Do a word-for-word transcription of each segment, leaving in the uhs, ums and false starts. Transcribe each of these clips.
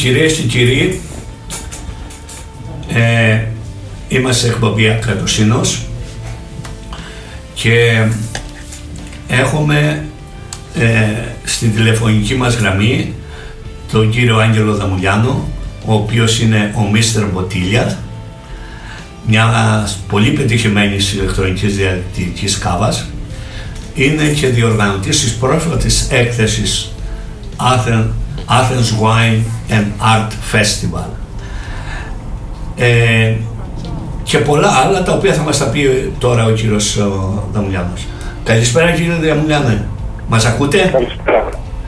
Κυρίες και κύριοι, ε, είμαστε σε εκπομπή Ακρατοσύνος και έχουμε ε, στην τηλεφωνική μας γραμμή τον κύριο Άγγελο Δαμουλιάνο, ο οποίος είναι ο μίστερ Μποτήλια, μια πολύ πετυχημένης ηλεκτρονικής διαδικτυακής κάβας. Είναι και διοργανωτής της πρόσφατης έκθεσης Athens, Athens Wine and Art Festival. Ε, και πολλά άλλα τα οποία θα μας τα πει τώρα ο κύριος Δαμουλιάνος. Καλησπέρα κύριε Δαμουλιάνε, μας ακούτε? Καλησπέρα.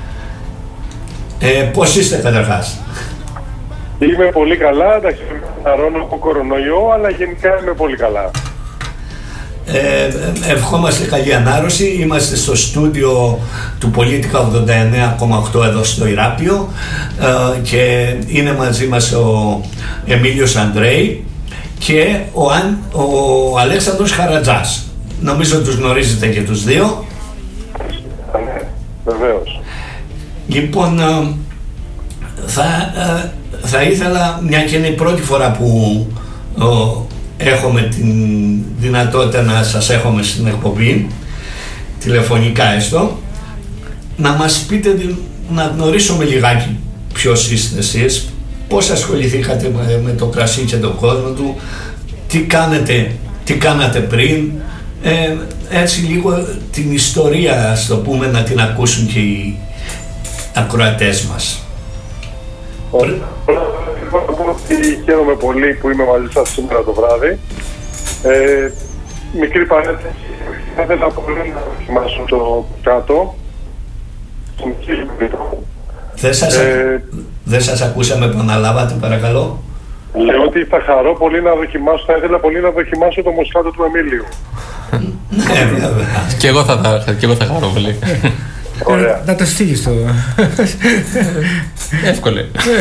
Ε, πώς είστε καταρχάς? Είμαι πολύ καλά, εντάξει, αρώνω από κορονοϊό, αλλά γενικά είμαι πολύ καλά. Ε, ευχόμαστε καλή ανάρρωση. Είμαστε στο στούντιο του Πολίτικα ογδόντα εννέα κόμμα οκτώ εδώ στο Ηράκλειο ε, και είναι μαζί μας ο Εμίλιος Αντρέη και ο, Αν, ο Αλέξανδρος Χαρατζάς. Νομίζω τους γνωρίζετε και τους δύο. Ναι, βεβαίως. Λοιπόν, ε, θα, ε, θα ήθελα, μια και είναι η πρώτη φορά που ε, έχουμε την δυνατότητα να σας έχουμε στην εκπομπή, τηλεφωνικά έστω, να μας πείτε, να γνωρίσουμε λιγάκι ποιος είστε εσείς, πώς ασχοληθήκατε με το κρασί και τον κόσμο του, τι κάνετε, τι κάνατε πριν, ε, έτσι λίγο την ιστορία, ας το πούμε, να την ακούσουν και οι ακροατές μας. Ωραία. Χαίρομαι πολύ που είμαι μαζί σας σήμερα το βράδυ. Ε, μικρή παρένθεση, θα ήθελα πολύ να δοκιμάσω το κάτω. Δεν σας, ε, δεν σας ακούσαμε, επαναλάβατε παρακαλώ. Λέω ότι θα χαρώ πολύ να δοκιμάσω, θα ήθελα πολύ να δοκιμάσω το μοσχάτο του Εμίλιου. Ναι, βέβαια. Και εγώ θα, και εγώ θα χαρώ πολύ. Ωραία. Να το στείλεις το. Εύκολο.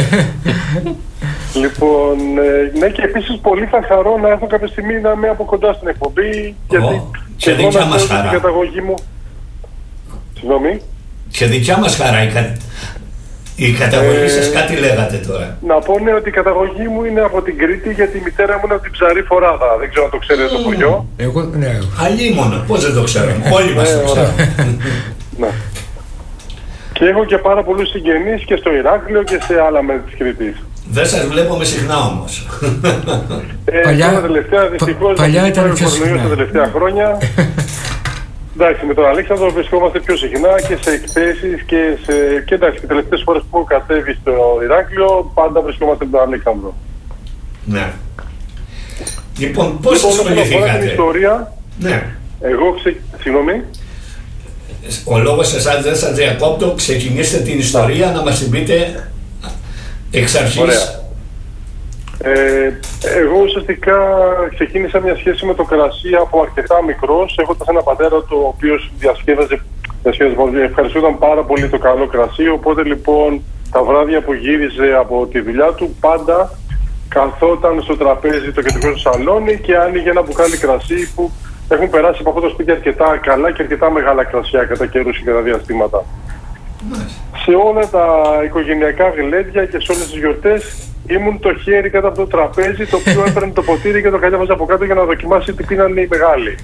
Λοιπόν, ε, ναι, και επίσης πολύ θα χαρώ να έχω κάποια στιγμή να είμαι από κοντά στην εκπομπή. Γιατί oh, και δικιά μας χαρά. Η καταγωγή μου. Συγγνώμη. Και δικιά μας χαρά. Η, κα... η καταγωγή ε, σας κάτι λέγατε τώρα. Να πω ναι, ότι η καταγωγή μου είναι από την Κρήτη, γιατί η μητέρα μου είναι από την Ψαρή Φοράδα. Δεν ξέρω αν το ξέρετε το χωριό. Εγώ, ναι. Αλλήμον, πώς δεν το ξέρω. Όλοι μας το ξέρουμε. Ναι. Και έχω και πάρα πολλούς συγγενείς και στο Ηράκλειο και σε άλλα μέρη της Κρήτης. Δεν σας βλέπουμε συχνά όμως. Ε, παλιά, τώρα τελευταία, δυστυχώς, πα, παλιά ήταν πιο συχνά. Τα τελευταία χρόνια. Εντάξει, με τον Αλέξανδρο βρισκόμαστε πιο συχνά και σε εκθέσεις και σε... Και εντάξει, τις τελευταίες φορές που έχω κατέβει στο Ηράκλειο, πάντα βρισκόμαστε με τον Αλέξανδρο. Ναι. Λοιπόν, πώς λοιπόν, ασχοληθήκατε? την ιστορία, ναι. Εγώ ξε... Συγγνώμη. Ο λόγος εσάς δεν σας διακόπτω, ξεκινήστε την ιστορία, να μας την πείτε εξ αρχής. Ωραία. Ε, εγώ ουσιαστικά ξεκίνησα μια σχέση με το κρασί από αρκετά μικρός, έχοντας ένα πατέρα το οποίος διασκέδαζε, διασκέδαζε, ευχαριστούταν πάρα πολύ το καλό κρασί, οπότε λοιπόν τα βράδια που γύριζε από τη δουλειά του πάντα καθόταν στο τραπέζι το κεντρικό του σαλόνι και άνοιγε ένα μπουκάλι κρασί που έχουν περάσει από αυτό το σπίτι αρκετά καλά και αρκετά μεγάλα κρασιά κατά καιρούς και κατά διαστήματα. Σε όλα τα οικογενειακά γλέντια και σε όλες τις γιορτές ήμουν το χέρι κάτω από το τραπέζι, το οποίο έπαιρνε το ποτήρι και το κατέβαζε από κάτω για να δοκιμάσει τι πίνανε οι μεγάλοι.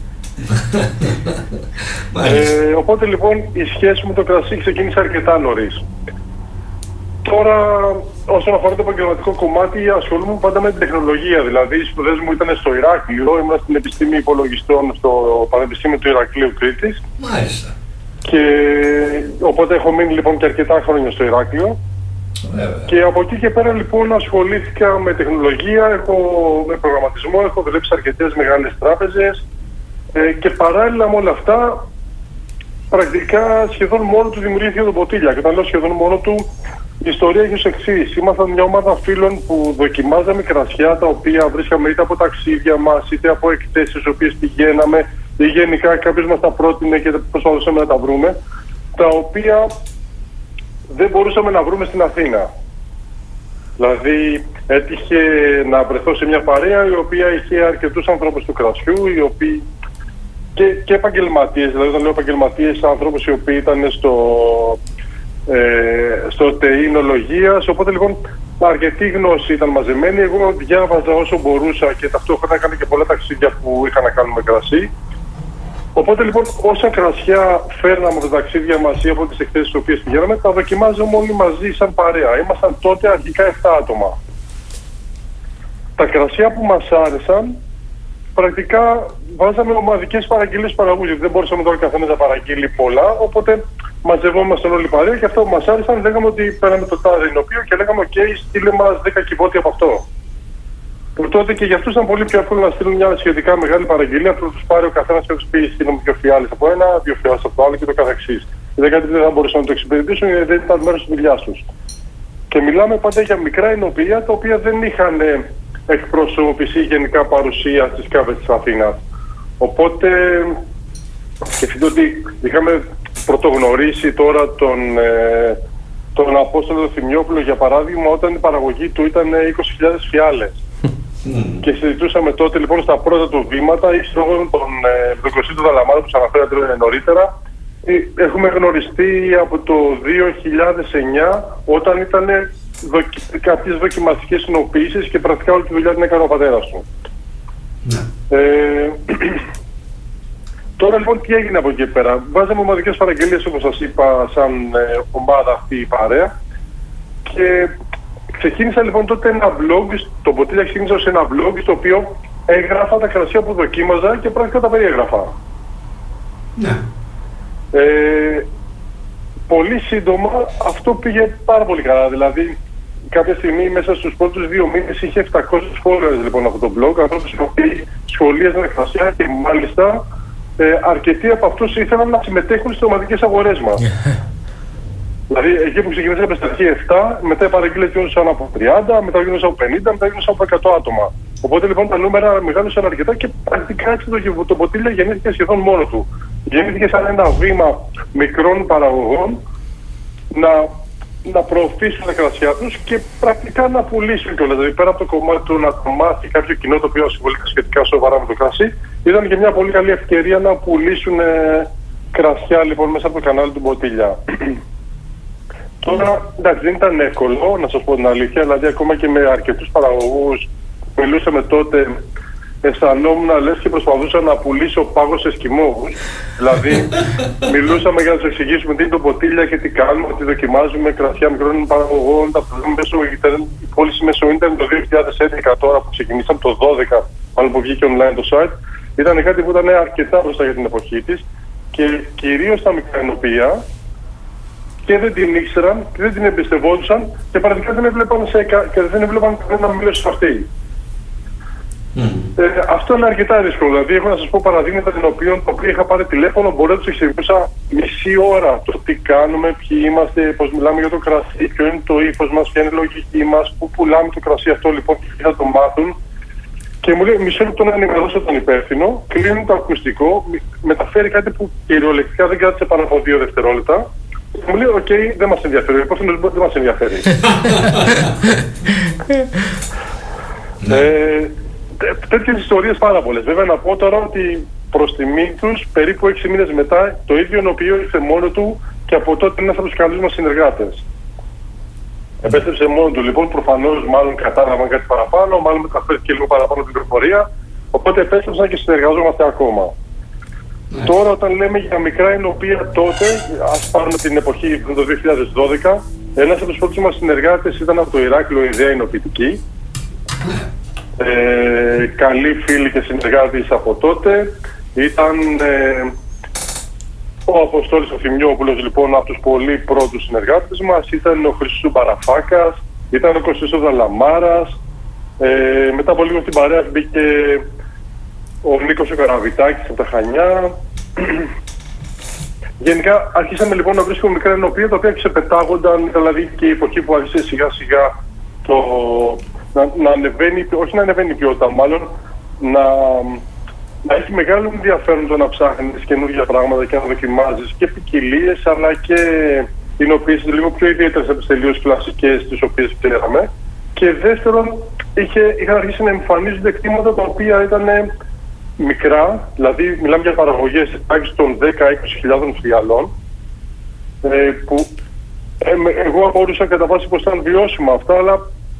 ε, οπότε λοιπόν η σχέση μου το κρασί ξεκίνησε αρκετά νωρίς. Τώρα, όσον αφορά το επαγγελματικό κομμάτι, ασχολούμαι πάντα με την τεχνολογία. Δηλαδή, οι σπουδές μου ήταν στο Ηράκλειο, ήμουν στην επιστήμη υπολογιστών στο Πανεπιστήμιο του Ηρακλείου Κρήτης. Μάλιστα. Και οπότε έχω μείνει λοιπόν και αρκετά χρόνια στο Ηράκλειο. Βέβαια. Και από εκεί και πέρα λοιπόν ασχολήθηκα με τεχνολογία, έχω, με προγραμματισμό, έχω δουλέψει σε αρκετές μεγάλες τράπεζες ε, και παράλληλα με όλα αυτά πρακτικά σχεδόν μόνο του δημιουργήθηκε το Μποτήλια. Και όταν λέω σχεδόν μόνο του, η ιστορία έχει ως εξής. Ήμασταν μια ομάδα φίλων που δοκιμάζαμε κρασιά τα οποία βρίσκαμε είτε από ταξίδια μας, είτε από εκθέσεις στις οποίες πηγαίναμε, ή γενικά κάποιος μας τα πρότεινε και προσπαθούσαμε να τα βρούμε, τα οποία δεν μπορούσαμε να βρούμε στην Αθήνα. Δηλαδή έτυχε να βρεθώ σε μια παρέα η οποία είχε αρκετούς ανθρώπους του κρασιού, οι οποίοι και, και επαγγελματίες, δηλαδή όταν λέω επαγγελματίες, ανθρώπους οι οποίοι ήταν στο, ε, στο ΤΕΙ νοολογίας. Οπότε λοιπόν αρκετή γνώση ήταν μαζεμένη. Εγώ διάβαζα όσο μπορούσα και ταυτόχρονα έκανα και πολλά ταξίδια που είχαν να κάνουν με κρασί. Οπότε λοιπόν, όσα κρασιά φέρναμε από τα ταξίδια μας ή από τις εκθέσεις στις οποίες πηγαίναμε, τα δοκιμάζαμε όλοι μαζί σαν παρέα. Ήμασταν τότε αρχικά επτά άτομα. Τα κρασιά που μας άρεσαν, πρακτικά βάζαμε ομαδικές παραγγελίες παραγωγούς, γιατί δεν μπορούσαμε τώρα καθένας να παραγγείλει πολλά, οπότε μαζευόμασταν όλοι παρέα και αυτό που μας άρεσαν λέγαμε ότι πέραμε το τάδε εινοποιείο και λέγαμε «ΟΚ, στείλε μας δέκα κυβότια από αυτό». Που τότε και για αυτούς ήταν πολύ πιο εύκολο να στείλουν μια σχετικά μεγάλη παραγγελία, που τους πάρει ο καθένας και τους πει στείλουμε δύο φιάλες από ένα, δύο φιάλες από το άλλο και το καθεξής. Δεν κάτι δεν θα μπορούσαν να το εξυπηρετήσουν γιατί δεν ήταν μέρος της δουλειάς τους. Και μιλάμε πάντα για μικρά εινοποιεία τα οποία δεν είχαν εκπροσώπηση ή γενικά παρουσία στις κάβες της Αθήνας. Οπότε σκεφτείτε ότι είχαμε πρωτογνωρίσει τώρα τον, ε, τον Απόστολο Θημιόπουλο για παράδειγμα όταν η παραγωγή του ήταν είκοσι χιλιάδες φιάλες. Mm. Και συζητούσαμε τότε λοιπόν στα πρώτα του βήματα ή στον τον Ευδοκροσίτο του Δαλαμάρα που σας αναφέρατε νωρίτερα. Έχουμε γνωριστεί από το δύο χιλιάδες εννιά όταν ήταν δοκι... κάποιες δοκιμαστικές συνοποιήσεις και πρακτικά όλη τη δουλειά την έκανε ο πατέρας του. Mm. Ε, τώρα λοιπόν τι έγινε από εκεί πέρα. Βάζαμε ομαδικές παραγγελίες όπως σας είπα σαν ε, ομάδα αυτή η παρέα και ξεκίνησα λοιπόν τότε ένα blog, το Μποτήλια ξεκίνησα σε ένα blog στο οποίο έγραφα τα κρασιά που δοκίμαζα και πρακτικά τα περιέγραφα. Ναι. Ε, πολύ σύντομα αυτό πήγε πάρα πολύ καλά, δηλαδή κάποια στιγμή μέσα στους πρώτους δύο μήνες είχε επτακόσιους followers λοιπόν από το blog, ανθρώπους οι οποίοι σχολίαζαν κρασιά και μάλιστα ε, αρκετοί από αυτούς ήθελαν να συμμετέχουν στις ομαδικές αγορές μας. Δηλαδή εκεί που ξεκινήσαμε στα αρχή επτά, μετά οι παραγγείλες γίνονταν από τριάντα, μετά γίνονταν από πενήντα, μετά γίνονταν από εκατό άτομα. Οπότε λοιπόν τα νούμερα μεγάλωσαν αρκετά και πρακτικά έτσι το, το Μποτήλια γεννήθηκε σχεδόν μόνο του. Γεννήθηκε σαν ένα βήμα μικρών παραγωγών να, να προωθήσουν τα κρασιά τους και πρακτικά να πουλήσουν κιόλας. Δηλαδή πέρα από το κομμάτι του να το μάθει κάποιο κοινό το οποίο ασχολείται σχετικά σοβαρά με το κρασί, ήταν και μια πολύ καλή ευκαιρία να πουλήσουν ε, κρασιά λοιπόν μέσα από το κανάλι του Μποτήλια. Τώρα, εντάξει, δεν ήταν εύκολο, να σας πω την αλήθεια, δηλαδή ακόμα και με αρκετούς παραγωγούς που μιλούσαμε τότε, αισθανόμουν λες και προσπαθούσα να πουλήσω πάγο σε εσκιμώους. Δηλαδή, μιλούσαμε για να τους εξηγήσουμε τι είναι το Μποτήλια και τι κάνουμε, ότι δοκιμάζουμε κρασιά μικρών παραγωγών, τα πουλάμε μέσω ίντερνετ, η πώληση μέσω ίντερνετ το δύο χιλιάδες έντεκα τώρα που ξεκινήσαμε, το δώδεκα, μάλλον που βγήκε online το site, ήταν κάτι που ήταν αρκετά μπροστά για την εποχή της και κυρίως τα μικρά εινοποιεία. Και δεν την ήξεραν και δεν την εμπιστευόντουσαν και παραδικά δεν έβλεπαν, σε, και δεν έβλεπαν κανένα μήλος σε αυτή. Mm. Ε, αυτό είναι αρκετά δύσκολο. Δηλαδή, έχω να σας πω παραδείγματα των οποίων το οποίο είχα πάρει τηλέφωνο, μπορώ να τους εξηγούσα μισή ώρα το τι κάνουμε, ποιοι είμαστε, πώς μιλάμε για το κρασί, ποιο είναι το ύφος μας, ποια είναι η λογική μας, πού πουλάμε το κρασί αυτό λοιπόν και θα το μάθουν. Και μου λέει μισό λεπτό να ενημερώσω τον υπεύθυνο, κλείνει το ακουστικό, μεταφέρει κάτι που κυριολεκτικά δεν κράτησε πάνω από δύο δευτερόλεπτα. Μου λέει, οκ, okay, δεν μας ενδιαφέρει, ο υπόθυνος δεν μας ενδιαφέρει. ε, τέτοιες ιστορίες πάρα πολλές. Βέβαια να πω τώρα ότι προς τιμή τους, περίπου έξι μήνες μετά, το ίδιο εινοποιείο ήρθε μόνο του και από τότε είναι ένας από τους καλούς μας συνεργάτες. Επέστρεψε μόνο του, λοιπόν, προφανώς μάλλον κατάλαβαν κάτι παραπάνω, μάλλον μεταφέρθηκε λίγο παραπάνω την πληροφορία, οπότε επέστρεψαν και συνεργαζόμαστε ακόμα. Ναι. Τώρα όταν λέμε για μικρά εινοποιεία τότε, ας πάρουμε την εποχή το δύο χιλιάδες δώδεκα, ένας από τους πρώτους μας συνεργάτες ήταν από το Ηράκλειο Ιδέα Εινοποιητική. Ε, καλοί φίλοι και συνεργάτες από τότε. Ήταν ε, ο Αποστόλης ο Θημιόπουλος, λοιπόν, από τους πολύ πρώτους συνεργάτες μας. Ήταν ο Χρυσού Μπαραφάκας, ήταν ο Κωστής ο Δαλαμάρας. Ε, μετά από λίγο στην παρέα μπήκε ο Νίκος ο Καραβιτάκης από τα Χανιά. Γενικά αρχίσαμε λοιπόν να βρίσκουμε μικρά εινοποιεία τα οποία ξεπετάγονταν, δηλαδή και η εποχή που άρχισε σιγά σιγά το, να, να ανεβαίνει, όχι να ανεβαίνει η ποιότητα, μάλλον να, να έχει μεγάλο ενδιαφέρον το να ψάχνεις καινούργια πράγματα και να δοκιμάζεις και ποικιλίες αλλά και εινοποιήσεις λίγο πιο ιδιαίτερες από τις τελείως κλασικές τις οποίες ξέραμε. Και δεύτερον, είχε, είχαν αρχίσει να εμφανίζονται κτήματα τα οποία ήταν μικρά, δηλαδή μιλάμε για παραγωγές τάξης των δέκα με είκοσι χιλιάδων φιαλών, ε, που ε, εγώ μπορούσα κατά βάση πως ήταν βιώσιμα αυτά, αλλά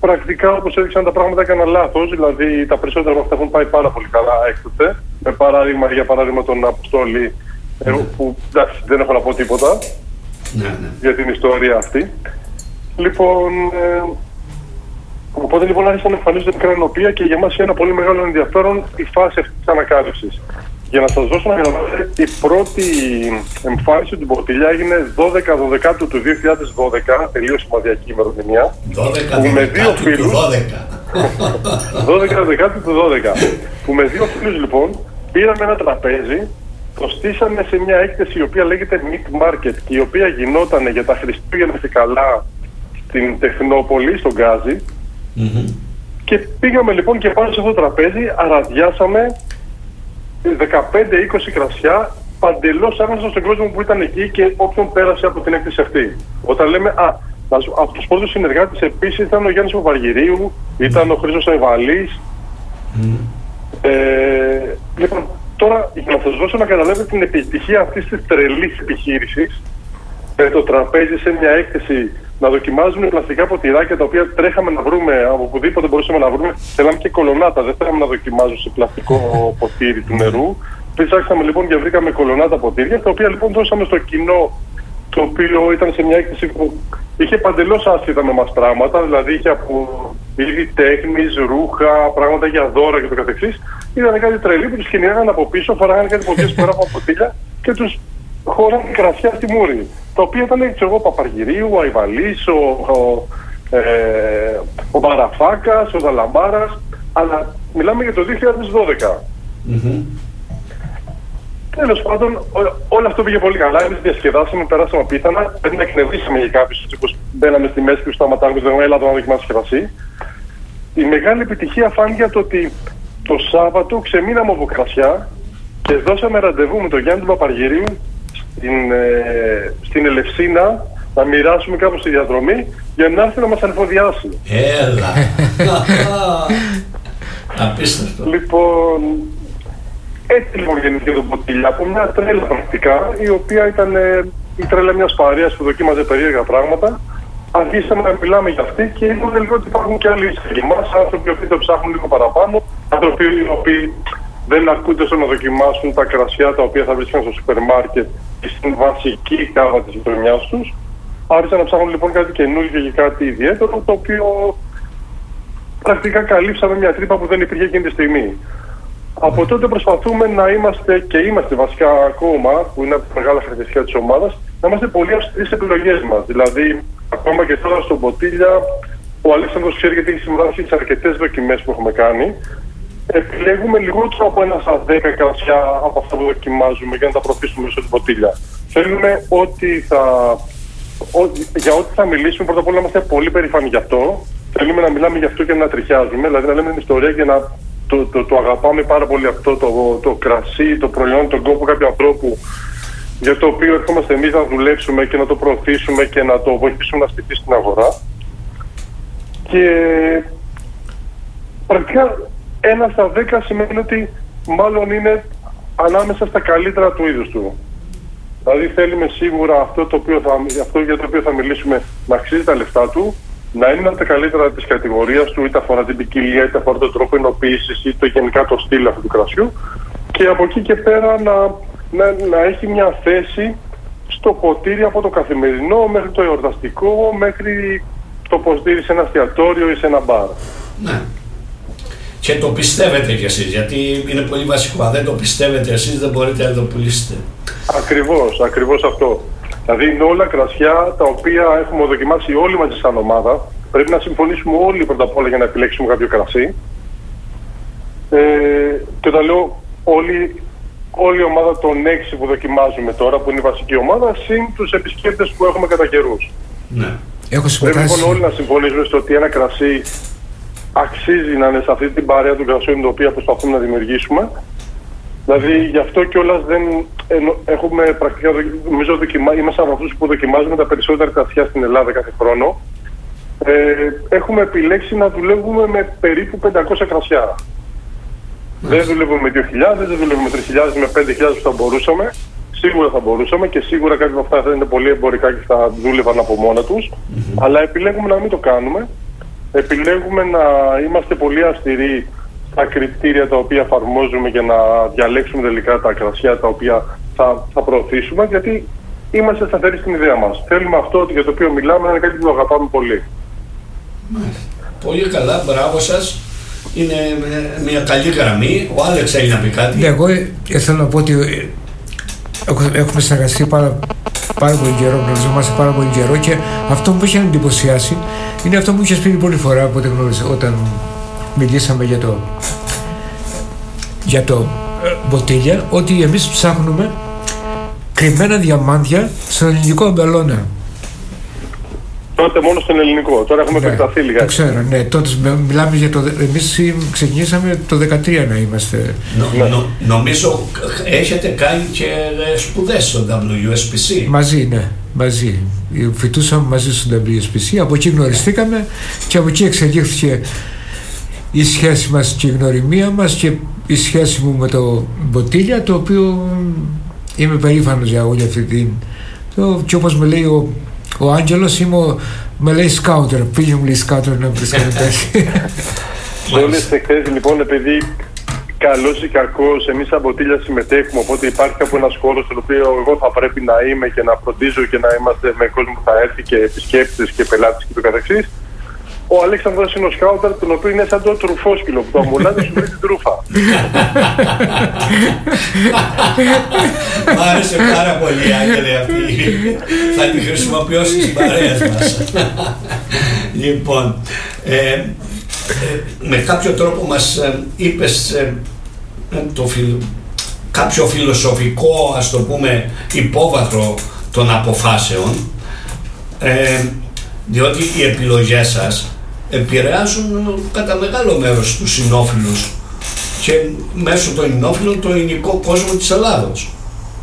πρακτικά, όπως έδειξαν τα πράγματα, έκανα λάθος. Δηλαδή τα περισσότερα από αυτά έχουν πάει πάρα πολύ καλά έκτοτε. Με παράδειγμα, για παράδειγμα τον Αποστόλη, mm. που εντάξει, δεν έχω να πω τίποτα ναι, ναι. για την ιστορία αυτή. Λοιπόν, ε, οπότε λοιπόν άρχισαν να εμφανίζονται μικρά ενοπία και για μας είναι ένα πολύ μεγάλο ενδιαφέρον η φάση αυτής της ανακάλυψης. Για να σας δώσω να καταλάβετε, η πρώτη εμφάνιση του Μποτήλια έγινε δώδεκα δώδεκα του δύο χιλιάδες δώδεκα, τελείως σημαδιακή ημερομηνία. δώδεκα δώδεκα του δώδεκα. δώδεκα δώδεκα του δώδεκα. Που με δύο φίλους λοιπόν πήραμε ένα τραπέζι, το στήσαμε σε μια έκθεση η οποία λέγεται Meat Market και η οποία γινόταν για τα Χριστούγεννα και καλά στην Τεχνόπολη, στον Γκάζι. Mm-hmm. Και πήγαμε λοιπόν και πάνω σε αυτό το τραπέζι, αραδιάσαμε δεκαπέντε είκοσι κρασιά, παντελώς άγνωστα στον κόσμο που ήταν εκεί και όποιον πέρασε από την έκθεση αυτή. Όταν λέμε, α, από τους πρώτους συνεργάτες επίσης ήταν ο Γιάννης Παπαργυρίου, ήταν ο Χρήστος Αϊβαλής. Mm. Ε, λοιπόν, τώρα για να σας δώσω να καταλάβετε την επιτυχία αυτής της τρελής επιχείρησης, με το τραπέζι σε μια έκθεση να δοκιμάζουμε πλαστικά ποτηράκια τα οποία τρέχαμε να βρούμε από οπουδήποτε μπορούσαμε να βρούμε. Θέλαμε και κολονάτα, δεν θέλαμε να δοκιμάζουμε σε πλαστικό ποτήρι του νερού. Ψάξαμε λοιπόν και βρήκαμε κολονάτα ποτήρια, τα οποία λοιπόν δώσαμε στο κοινό, το οποίο ήταν σε μια έκθεση που είχε παντελώς άσχετα με μας πράγματα, δηλαδή είχε από είδη τέχνης, ρούχα, πράγματα για δώρα και το καθεξής. Ήταν κάτι τρελή που τους κυνηγάγαν από πίσω, φοράγανε κάτι ποτήρια πέρα από ποτήρια και τους χωράνε κρασιά στη μούρη. Τα οποία ήταν, ξέρω εγώ, Παπαργυρίου, ο Αϊβαλής, ο, ο, ε, ο Μαραφάκας, ο Δαλαμπάρας, αλλά μιλάμε για το δύο χιλιάδες δώδεκα. Mm-hmm. Τέλος πάντων, ό, όλο αυτό πήγε πολύ καλά. Εμείς διασκεδάσαμε, περάσαμε απίθανα. Πρέπει να εκνευρίσαμε για κάποιους, έτσι πως μπαίναμε στη μέση και του σταματάμε και λέγαμε, έλα εδώ να δοκιμάσεις κρασί. Η μεγάλη επιτυχία φάνηκε το ότι το Σάββατο ξεμείναμε από κρασιά και δώσαμε ραντεβού με τον Γιάννη του Παπαργυρίου στην, ε, στην Ελευσίνα να μοιράσουμε κάπου στη διαδρομή για να έρθει να μας ανεφοδιάσει. Έλα! Απίστευτο. Λοιπόν, έτσι λοιπόν γεννήθηκε το Μποτήλια από μια τρέλα πρακτικά, η οποία ήταν ε, η τρέλα μιας παρέας που δοκίμαζε περίεργα πράγματα. Αρχίσαμε να μιλάμε για αυτή και είδαμε λίγο ότι υπάρχουν και άλλοι σε εμάς, άνθρωποι οι οποίοι το ψάχνουν λίγο παραπάνω, άνθρωποι οι οποίοι δεν αρκούνται στο να δοκιμάσουν τα κρασιά τα οποία θα βρίσκαν στο σούπερ μάρκετ και στην βασική κάβα της γειτονιάς τους. Άρχισαν να ψάχνουν λοιπόν κάτι καινούργιο και κάτι ιδιαίτερο, το οποίο πρακτικά καλύψαμε μια τρύπα που δεν υπήρχε εκείνη τη στιγμή. Από τότε προσπαθούμε να είμαστε, και είμαστε βασικά ακόμα, που είναι από τη μεγάλα χαρακτηριστικά της ομάδας, να είμαστε πολύ αυστηροί στις επιλογές μας. Δηλαδή, ακόμα και τώρα στον Μποτήλια, ο Αλέξανδρος ξέρει γιατί έχει συμμετάσχει σε αρκετές δοκιμές που έχουμε κάνει. Επιλέγουμε λιγότερο από ένα στα δέκα κρασιά από αυτά που δοκιμάζουμε για να τα προωθήσουμε στο Μποτήλια. Θέλουμε ότι θα, ό, για ό,τι θα μιλήσουμε, πρώτα απ' όλα να είμαστε πολύ περήφανοι γι' αυτό. Θέλουμε να μιλάμε γι' αυτό και να τριχιάζουμε, δηλαδή να λέμε την ιστορία και να το, το, το αγαπάμε πάρα πολύ αυτό το, το κρασί, το προϊόν, τον κόπο κάποιου ανθρώπου για το οποίο ερχόμαστε εμείς να δουλέψουμε και να το προωθήσουμε και να το βοηθήσουμε να στηθεί στην αγορά. Και πρακτικά ένα στα δέκα σημαίνει ότι μάλλον είναι ανάμεσα στα καλύτερα του είδους του. Δηλαδή θέλουμε σίγουρα αυτό, το οποίο θα, αυτό για το οποίο θα μιλήσουμε να αξίζει τα λεφτά του, να είναι από τα καλύτερα της κατηγορίας του, είτε αφορά την ποικιλία, είτε αφορά τον τρόπο ενοποίησης, είτε γενικά το στυλ αυτού του κρασιού. Και από εκεί και πέρα να, να, να έχει μια θέση στο ποτήρι από το καθημερινό μέχρι το εορταστικό, μέχρι το ποτήρι σε ένα εστιατόριο ή σε ένα μπαρ. Ναι. Και το πιστεύετε κι εσείς, γιατί είναι πολύ βασικό. Αν δεν το πιστεύετε εσείς, δεν μπορείτε να το πουλήσετε. Ακριβώς, ακριβώς αυτό. Δηλαδή είναι όλα κρασιά τα οποία έχουμε δοκιμάσει όλοι μαζί σαν ομάδα. Πρέπει να συμφωνήσουμε όλοι πρώτα απ' όλα για να επιλέξουμε κάποιο κρασί. Ε, και όταν λέω όλη, όλη η ομάδα των έξι που δοκιμάζουμε τώρα, που είναι η βασική ομάδα, συν τους επισκέπτες που έχουμε κατά καιρούς. Ναι. Έχω Πρέπει λοιπόν όλοι να συμφωνήσουμε στο ότι ένα κρασί αξίζει να είναι σε αυτή την παρέα του κρασιού την οποία προσπαθούμε να δημιουργήσουμε. Δηλαδή γι' αυτό κιόλας δεν εννο, έχουμε πρακτικά, νομίζω δοκιμα, είμαστε από αυτούς που δοκιμάζουμε τα περισσότερα κρασιά στην Ελλάδα κάθε χρόνο. Ε, έχουμε επιλέξει να δουλεύουμε με περίπου πεντακόσια κρασιά. Mm. Δεν δουλεύουμε με δύο χιλιάδες, δεν δουλεύουμε με τρεις χιλιάδες, με πέντε χιλιάδες που θα μπορούσαμε. Σίγουρα θα μπορούσαμε και σίγουρα κάποια από αυτά θα είναι πολύ εμπορικά και θα δούλευαν από μόνα τους. Mm-hmm. Αλλά επιλέγουμε να μην το κάνουμε. επιλέγουμε να είμαστε πολύ αυστηροί στα κριτήρια τα οποία εφαρμόζουμε και να διαλέξουμε τελικά τα κρασιά τα οποία θα, θα προωθήσουμε, γιατί είμαστε σταθεροί στην ιδέα μας. Θέλουμε αυτό για το οποίο μιλάμε να είναι κάτι που το αγαπάμε πολύ. Πολύ καλά, μπράβο σας. Είναι μια καλή γραμμή. Ο Άλεξ θέλει να πει κάτι. Ναι, εγώ θέλω να πω ότι έχουμε συνεργαστεί πάρα, πάρα πολύ καιρό, γνωριζόμαστε πάρα πολύ καιρό, και αυτό που με είχε εντυπωσιάσει είναι αυτό που είχες πει πολλή φορά όταν μιλήσαμε για το, για το μποτίλια, ότι εμείς ψάχνουμε κρυμμένα διαμάντια στον ελληνικό αμπελώνα. Τότε μόνο στον ελληνικό, τώρα έχουμε επεκταθεί ναι, λίγα. Το ξέρω, ναι, τότε μιλάμε για το... Εμείς ξεκινήσαμε το δεκατρία να είμαστε. Νο, νο, νομίζω έχετε κάνει και σπουδές στο ντάμπλιου ες πι σι. Μαζί, ναι, μαζί. Φοιτούσαμε μαζί στο ντάμπλιου ες πι σι, από εκεί γνωριστήκαμε και από εκεί εξελίχθηκε η σχέση μας και η γνωριμία μας και η σχέση μου με το μποτίλια, το οποίο είμαι περήφανος για όλη αυτή την... Το, και όπως με λέει ο, ο Άγγελος, είμαι ο, με λέει σκάουτερ, πήγε μου λέει σκάουτερ να βρεις κανετές. Σε όλες τις εκθέσεις λοιπόν, επειδή καλός ή κακός εμείς σαν μποτίλια συμμετέχουμε, οπότε υπάρχει από ένας χώρος στον οποίο εγώ θα πρέπει να είμαι και να φροντίζω και να είμαστε με κόσμο που θα έρθει και επισκέπτες και πελάτες και το καθεξής. Ο Αλέξανδρος είναι ο σκάουτερ, τον οποίο είναι σαν το τρουφόσκυλο που το αμολάτε σου βρει την τρούφα. Μ' άρεσε πάρα πολύ, Άγγελε, αυτή. Θα τη χρησιμοποιήσω στην παρέα μας. Λοιπόν, ε, ε, με κάποιο τρόπο μας ε, είπες ε, το φιλ, κάποιο φιλοσοφικό, ας το πούμε, υπόβαθρο των αποφάσεων, ε, διότι οι επιλογές σας επηρεάζουν κατά μεγάλο μέρος τους συνόφιλους και μέσω των συνόφιλων το ελληνικό κόσμο της Ελλάδος.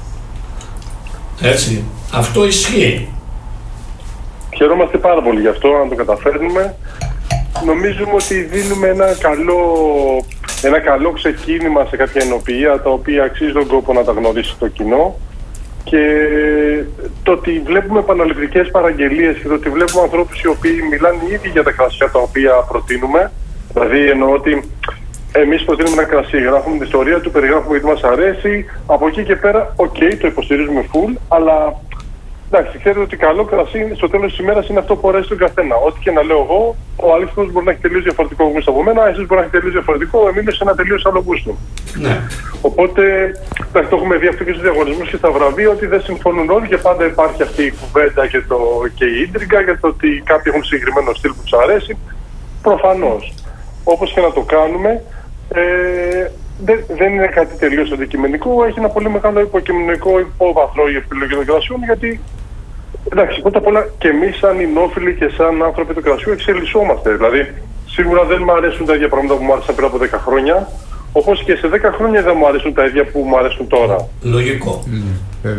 Έτσι, αυτό ισχύει. Χαιρόμαστε πάρα πολύ γι' αυτό, αν το καταφέρνουμε. Νομίζουμε ότι δίνουμε ένα καλό, ένα καλό ξεκίνημα σε κάποια ενοποιεία τα οποία αξίζει τον κόπο να τα γνωρίσει το κοινό. Και το ότι βλέπουμε επαναληπτικές παραγγελίες και το ότι βλέπουμε ανθρώπους οι οποίοι μιλάνε ήδη για τα κρασιά τα οποία προτείνουμε. Δηλαδή εννοώ ότι εμείς προτείνουμε ένα κρασί, γράφουμε την ιστορία του, περιγράφουμε γιατί μας αρέσει. Από εκεί και πέρα, οκ, okay, το υποστηρίζουμε full, αλλά εντάξει, ξέρετε ότι καλό κρασί στο τέλος της ημέρας είναι αυτό που αρέσει τον καθένα. Ό,τι και να λέω εγώ, ο Αλέξανδρος μπορεί να έχει τελείως διαφορετικό γούστο από μένα, εσείς μπορεί να έχει τελείως διαφορετικό, εμείς σε ένα τελείως άλλο γούστο. Ναι. Οπότε, εντάξει, το έχουμε δει αυτό και στους διαγωνισμούς και στα βραβεία, ότι δεν συμφωνούν όλοι και πάντα υπάρχει αυτή η κουβέντα και, το, και η ίντριγκα για το ότι κάποιοι έχουν συγκεκριμένο στυλ που τους αρέσει. Προφανώς. Όπως και να το κάνουμε, ε, δεν, δεν είναι κάτι τελείως αντικειμενικό, έχει ένα πολύ μεγάλο υποκειμενικό υπόβαθρο η επιλογή των κρασιών, γιατί εντάξει, πρώτα απ' όλα και εμείς σαν εινόφιλοι και σαν άνθρωποι του κρασιού εξελισσόμαστε. Δηλαδή, σίγουρα δεν μου αρέσουν τα ίδια πράγματα που μου άρεσαν πριν από δέκα χρόνια, όπως και σε δέκα χρόνια δεν μου αρέσουν τα ίδια που μου αρέσουν τώρα. Λογικό. Mm,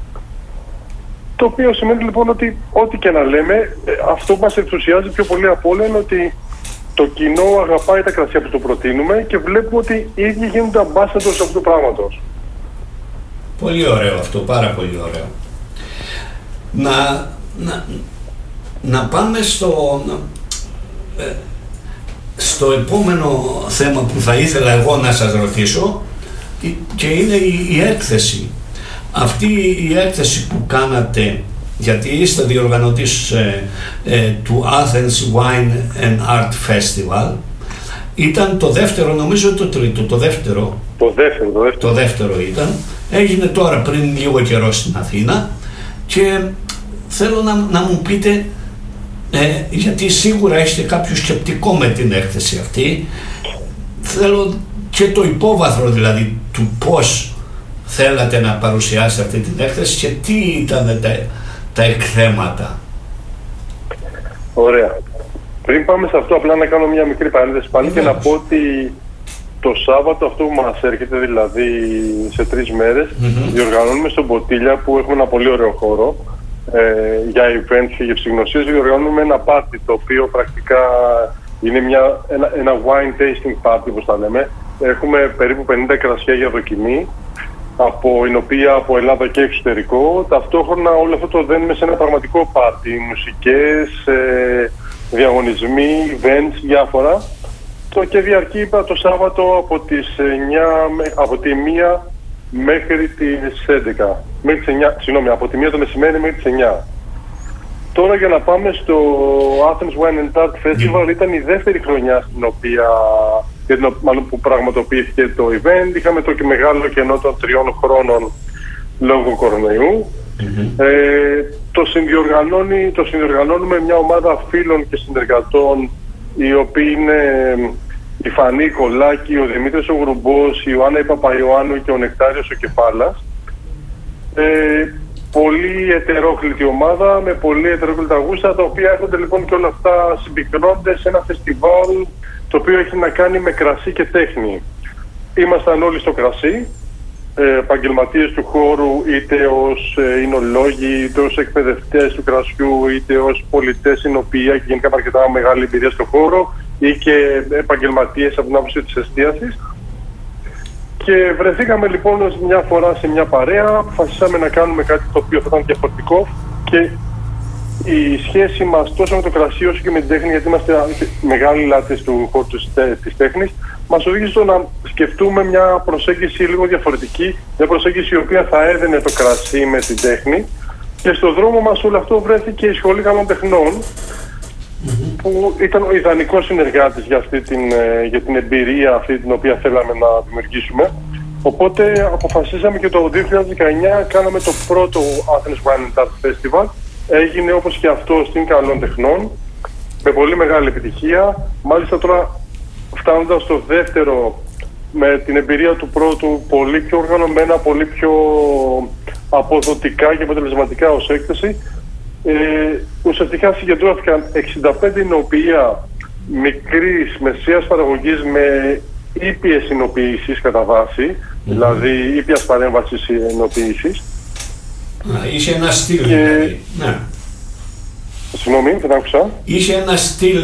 το οποίο σημαίνει λοιπόν ότι ό,τι και να λέμε, αυτό που μας ενθουσιάζει πιο πολύ από όλα είναι ότι το κοινό αγαπάει τα κρασιά που το προτείνουμε και βλέπουμε ότι οι ίδιοι γίνονται ambassadors αυτού του πράγματος. Πολύ ωραίο αυτό, πάρα πολύ ωραίο. Να, να, να πάμε στο, ε, στο επόμενο θέμα που θα ήθελα εγώ να σας ρωτήσω, και είναι η, η έκθεση. Αυτή η έκθεση που κάνατε, γιατί είστε διοργανωτής ε, ε, του Athens Wine and Art Festival, ήταν το δεύτερο, νομίζω το τρίτο, το δεύτερο. Το δεύτερο, το δεύτερο. Το δεύτερο ήταν. Έγινε τώρα πριν λίγο καιρό στην Αθήνα και θέλω να, να μου πείτε, ε, γιατί σίγουρα έχετε κάποιο σκεπτικό με την έκθεση αυτή, θέλω και το υπόβαθρο δηλαδή του πώς θέλατε να παρουσιάσετε αυτή την έκθεση και τι ήταν τα, τα εκθέματα. Ωραία. Πριν πάμε σε αυτό, απλά να κάνω μια μικρή παρένθεση πάλι και να πω ότι το Σάββατο αυτό που μας έρχεται, δηλαδή σε τρεις μέρες, mm-hmm. διοργανώνουμε στον Ποτήλια, που έχουμε ένα πολύ ωραίο χώρο ε, για events και για ψυγνωσίες, διοργανώνουμε ένα πάρτι το οποίο πρακτικά είναι μια, ένα, ένα wine tasting party, όπως τα λέμε. Έχουμε περίπου πενήντα κρασιά για δοκιμή, από εινοπία από Ελλάδα και εξωτερικό. Ταυτόχρονα όλο αυτό το δένουμε σε ένα πραγματικό πάρτι, μουσικές, ε, διαγωνισμοί, events, διάφορα. Το και διαρκεί το Σάββατο από, τις εννιά, από τη μία μέχρι τις έντεκα. Μέχρι τις εννιά, συγγνώμη, από τη μία το μεσημέρι μέχρι τις εννιά. Τώρα για να πάμε στο Athens Wine and Art Festival, ήταν η δεύτερη χρονιά στην οποία, μάλλον που πραγματοποιήθηκε το event. Είχαμε το και μεγάλο κενό των τριών χρόνων λόγω κορονοϊού. Mm-hmm. Ε, το, συνδιοργανώνει, το συνδιοργανώνουμε μια ομάδα φίλων και συνεργατών, οι οποίοι είναι η Φανή Κολάκη, ο Δημήτρης ο Γρουμπός, η Ιωάννα η Παπαϊωάννου και ο Νεκτάριος ο Κεφάλας. Ε, πολύ ετερόκλητη ομάδα, με πολύ ετερόκλητα γούστα, τα οποία έρχονται λοιπόν και όλα αυτά συμπυκνώνται σε ένα φεστιβάλ το οποίο έχει να κάνει με κρασί και τέχνη. Ήμασταν όλοι στο κρασί, επαγγελματίες του χώρου, είτε ως εινολόγοι, είτε ως εκπαιδευτές του κρασιού, είτε ως πολιτές εινοποιία και γενικά με αρκετά μεγάλη εμπειρία στον χώρο, ή και επαγγελματίες από την άποψη της εστίασης. Και βρεθήκαμε λοιπόν μια φορά σε μια παρέα, αποφασίσαμε να κάνουμε κάτι το οποίο θα ήταν διαφορετικό, και η σχέση μας τόσο με το κρασί όσο και με την τέχνη, γιατί είμαστε μεγάλοι λάτρες του χώρου της τέχνης, μας οδήγησε στο να σκεφτούμε μια προσέγγιση λίγο διαφορετική, μια προσέγγιση η οποία θα έδαινε το κρασί με την τέχνη, και στο δρόμο μας όλο αυτό βρέθηκε η Σχολή Καλών Τεχνών, mm-hmm. που ήταν ο ιδανικός συνεργάτης για, αυτή την, για την εμπειρία αυτή την οποία θέλαμε να δημιουργήσουμε. Οπότε αποφασίσαμε και το δύο χιλιάδες δεκαεννιά κάναμε το πρώτο Athens Wine and Art Festival. Έγινε όπως και αυτό στην Καλών Τεχνών, με πολύ μεγάλη επιτυχία. Μάλιστα τώρα φτάνοντας στο δεύτερο, με την εμπειρία του πρώτου, πολύ πιο οργανωμένα, πολύ πιο αποδοτικά και αποτελεσματικά ως έκθεση. Ε, ουσιαστικά συγκεντρώθηκαν εξήντα πέντε εινοποιεία μικρής, μεσαίας παραγωγής με ήπιες εινοποιήσεις κατά βάση, mm-hmm. δηλαδή ήπιας παρέμβασης εινοποίησης. Είχε ένα στυλ, και... δηλαδή. Ναι. Συγγνώμη, δεν άκουσα. Είχε ένα στυλ,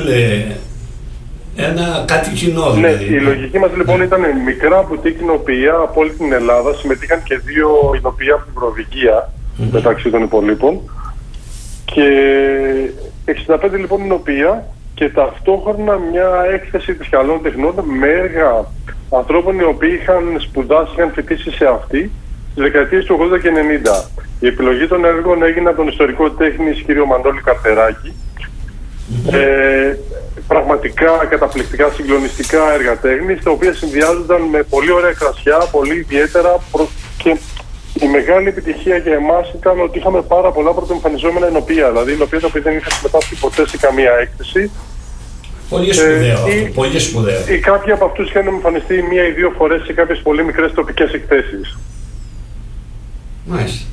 ένα κάτι κοινό, δηλαδή. Ναι, η λογική μας λοιπόν, ναι, ήταν μικρά μπουτίκ εινοποιεία από όλη την Ελλάδα. Συμμετείχαν και δύο εινοποιεία από την Προβυγγία, mm-hmm. μεταξύ των υπολείπων. Και εξήντα πέντε λοιπόν εινοποιεία, και ταυτόχρονα μια έκθεση της Καλών Τεχνών με έργα ανθρώπων οι οποίοι είχαν σπουδάσει, είχαν φοιτήσει σε αυτή στις δεκαετίες του ογδόντα και ενενήντα. Η επιλογή των έργων έγινε από τον ιστορικό τέχνης κ. Μανώλη Καρτεράκη. Mm-hmm. Ε, πραγματικά καταπληκτικά, συγκλονιστικά έργα τέχνης, τα οποία συνδυάζονταν με πολύ ωραία κρασιά, πολύ ιδιαίτερα, προ... και η μεγάλη επιτυχία για εμάς ήταν ότι είχαμε πάρα πολλά πρωτοεμφανιζόμενα εινοποιεία, δηλαδή εινοποιεία τα οποία δεν είχαν συμμετάσχει ποτέ σε καμία έκθεση. Πολύ σπουδαίο ε, αυτό, πολύ σπουδαίο. Ή κάποιοι από αυτούς είχαν εμφανιστεί μία ή δύο φορές σε κάποιες πολύ μικρές τοπικές εκθέσεις. Μάλιστα.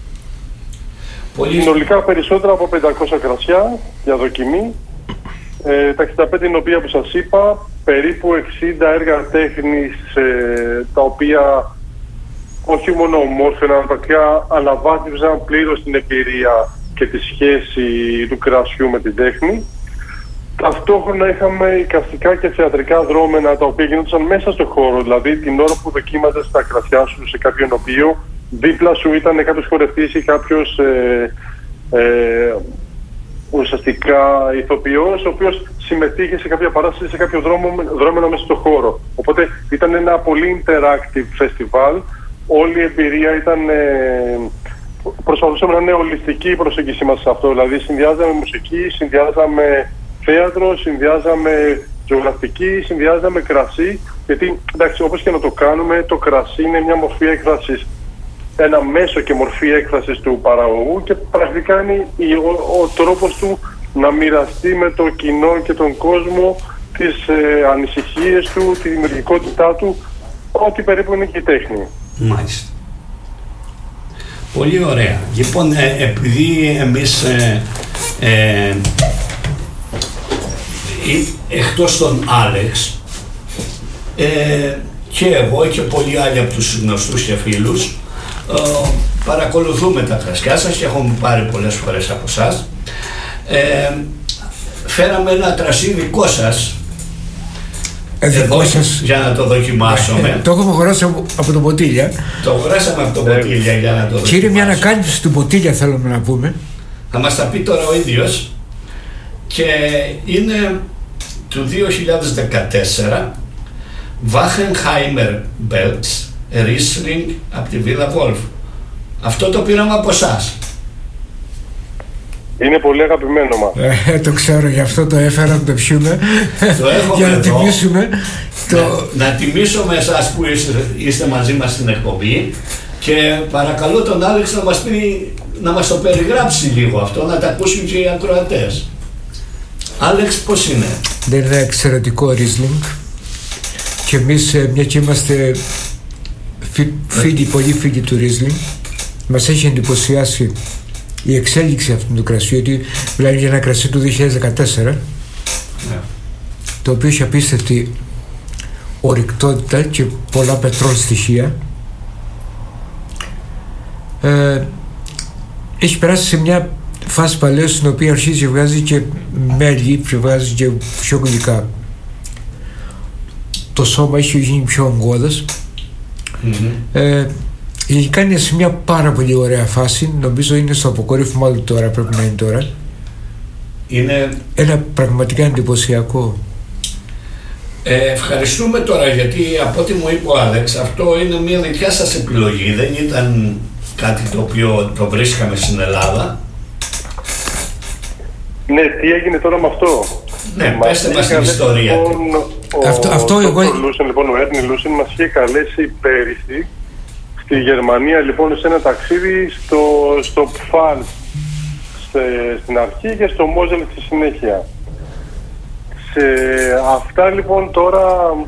Συνολικά περισσότερα από πεντακόσια κρασιά για δοκιμή. Ε, τα εξήντα πέντε εινοποιεία που σας είπα, περίπου εξήντα έργα τέχνης, ε, τα οποία όχι μόνο ομόρφαιναν, αλλά πρακτικά αναβάθμιζαν πλήρως την εμπειρία και τη σχέση του κρασιού με την τέχνη. Ταυτόχρονα είχαμε εικαστικά και θεατρικά δρόμενα, τα οποία γινόντουσαν μέσα στο χώρο, δηλαδή την ώρα που δοκίμαζες τα κρασιά σου σε κάποιο εινοποιείο, δίπλα σου ήταν κάποιος χορευτής ή κάποιος ε, ε, ουσιαστικά ηθοποιός, ο οποίος συμμετείχε σε κάποια παράσταση, σε κάποιο δρόμο, δρόμενο μέσα στο χώρο. Οπότε ήταν ένα πολύ interactive festival. Όλη η εμπειρία ήταν, ε, προσπαθούσαμε να είναι ολιστική η προσέγγιση μας σε αυτό, δηλαδή συνδυάζαμε μουσική, συνδυάζαμε θέατρο, συνδυάζαμε ζωγραφική, συνδυάζαμε κρασί, γιατί εντάξει, όπως και να το κάνουμε, το κρασί είναι μια μορφή έκφρασης, ένα μέσο και μορφή έκφρασης του παραγωγού, και πρακτικά είναι ο, ο τρόπος του να μοιραστεί με το κοινό και τον κόσμο τις ε, ανησυχίες του, τη δημιουργικότητά του, ό,τι περίπου είναι και η τέχνη. Μάλιστα. Πολύ ωραία. Λοιπόν, ε, επειδή εμείς ε, ε, ε, εκτός των Άλεξ ε, και εγώ και πολλοί άλλοι από τους γνωστούς και φίλους ε, παρακολουθούμε τα κρασιά σας και έχουμε πάρει πολλές φορές από εσάς. Ε, φέραμε ένα κρασί δικό σας εδώ σας... για να το δοκιμάσουμε. Ε, το έχουμε αγοράσει από τον Ποτήλια. Το αγοράσαμε από τον Ποτήλια για να το δοκιμάσουμε. Κύριε, μια ανακάλυψη του Ποτήλια θέλουμε να πούμε. Θα μας τα πει τώρα ο ίδιος. και είναι του δύο χιλιάδες δεκατέσσερα Wachenheimer Belts Riesling από τη Villa Wolf. Αυτό το πήραμε από εσάς. Είναι πολύ αγαπημένο μας. Ε, το ξέρω, γι' αυτό το έφερα να το πιούμε. Το για να εδώ. τιμήσουμε. Το... Να, να τιμήσουμε εσάς που είστε, είστε μαζί μας στην εκπομπή και παρακαλώ τον Άλεξ να μας πει, να μας το περιγράψει λίγο αυτό, να τα ακούσουν και οι ακροατές. Άλεξ, πώς είναι? Δεν είναι εξαιρετικό Riesling και εμείς, μια και είμαστε φίλοι, πολύ φίλοι του Riesling, μας έχει εντυπωσιάσει η εξέλιξη αυτού του κρασιού, γιατί μιλάμε για ένα κρασί του δύο χιλιάδες δεκατέσσερα, yeah. το οποίο έχει απίστευτη ορυκτότητα και πολλά πετρόλ στοιχεία. Ε, έχει περάσει σε μια φάση παλαιός στην οποία αρχίζει και βγάζει και μέλι, και βγάζει και πιο γλυκά. Το σώμα έχει γίνει πιο ογκώδες. Mm-hmm. Ε, Γενικά είναι σε μια πάρα πολύ ωραία φάση. Νομίζω είναι στο αποκορύφωμα του τώρα, πρέπει να είναι τώρα. Είναι ένα πραγματικά εντυπωσιακό. Ε, ευχαριστούμε τώρα, γιατί από ό,τι μου είπε ο Άλεξ, αυτό είναι μια δικιά σας επιλογή. Δεν ήταν κάτι το οποίο το βρίσκαμε στην Ελλάδα. Ναι, τι έγινε τώρα με αυτό? Ναι, πέστε μας την ιστορία. Λοιπόν, ο αυτό, αυτό ο εγώ... Λούσεν, λοιπόν, ο Έρνη Λούσεν μας είχε καλέσει πέρυσι στη Γερμανία, λοιπόν, σε ένα ταξίδι στο, στο Pfalz στην αρχή και στο Μόζελ στη συνέχεια. Σε αυτά λοιπόν τώρα,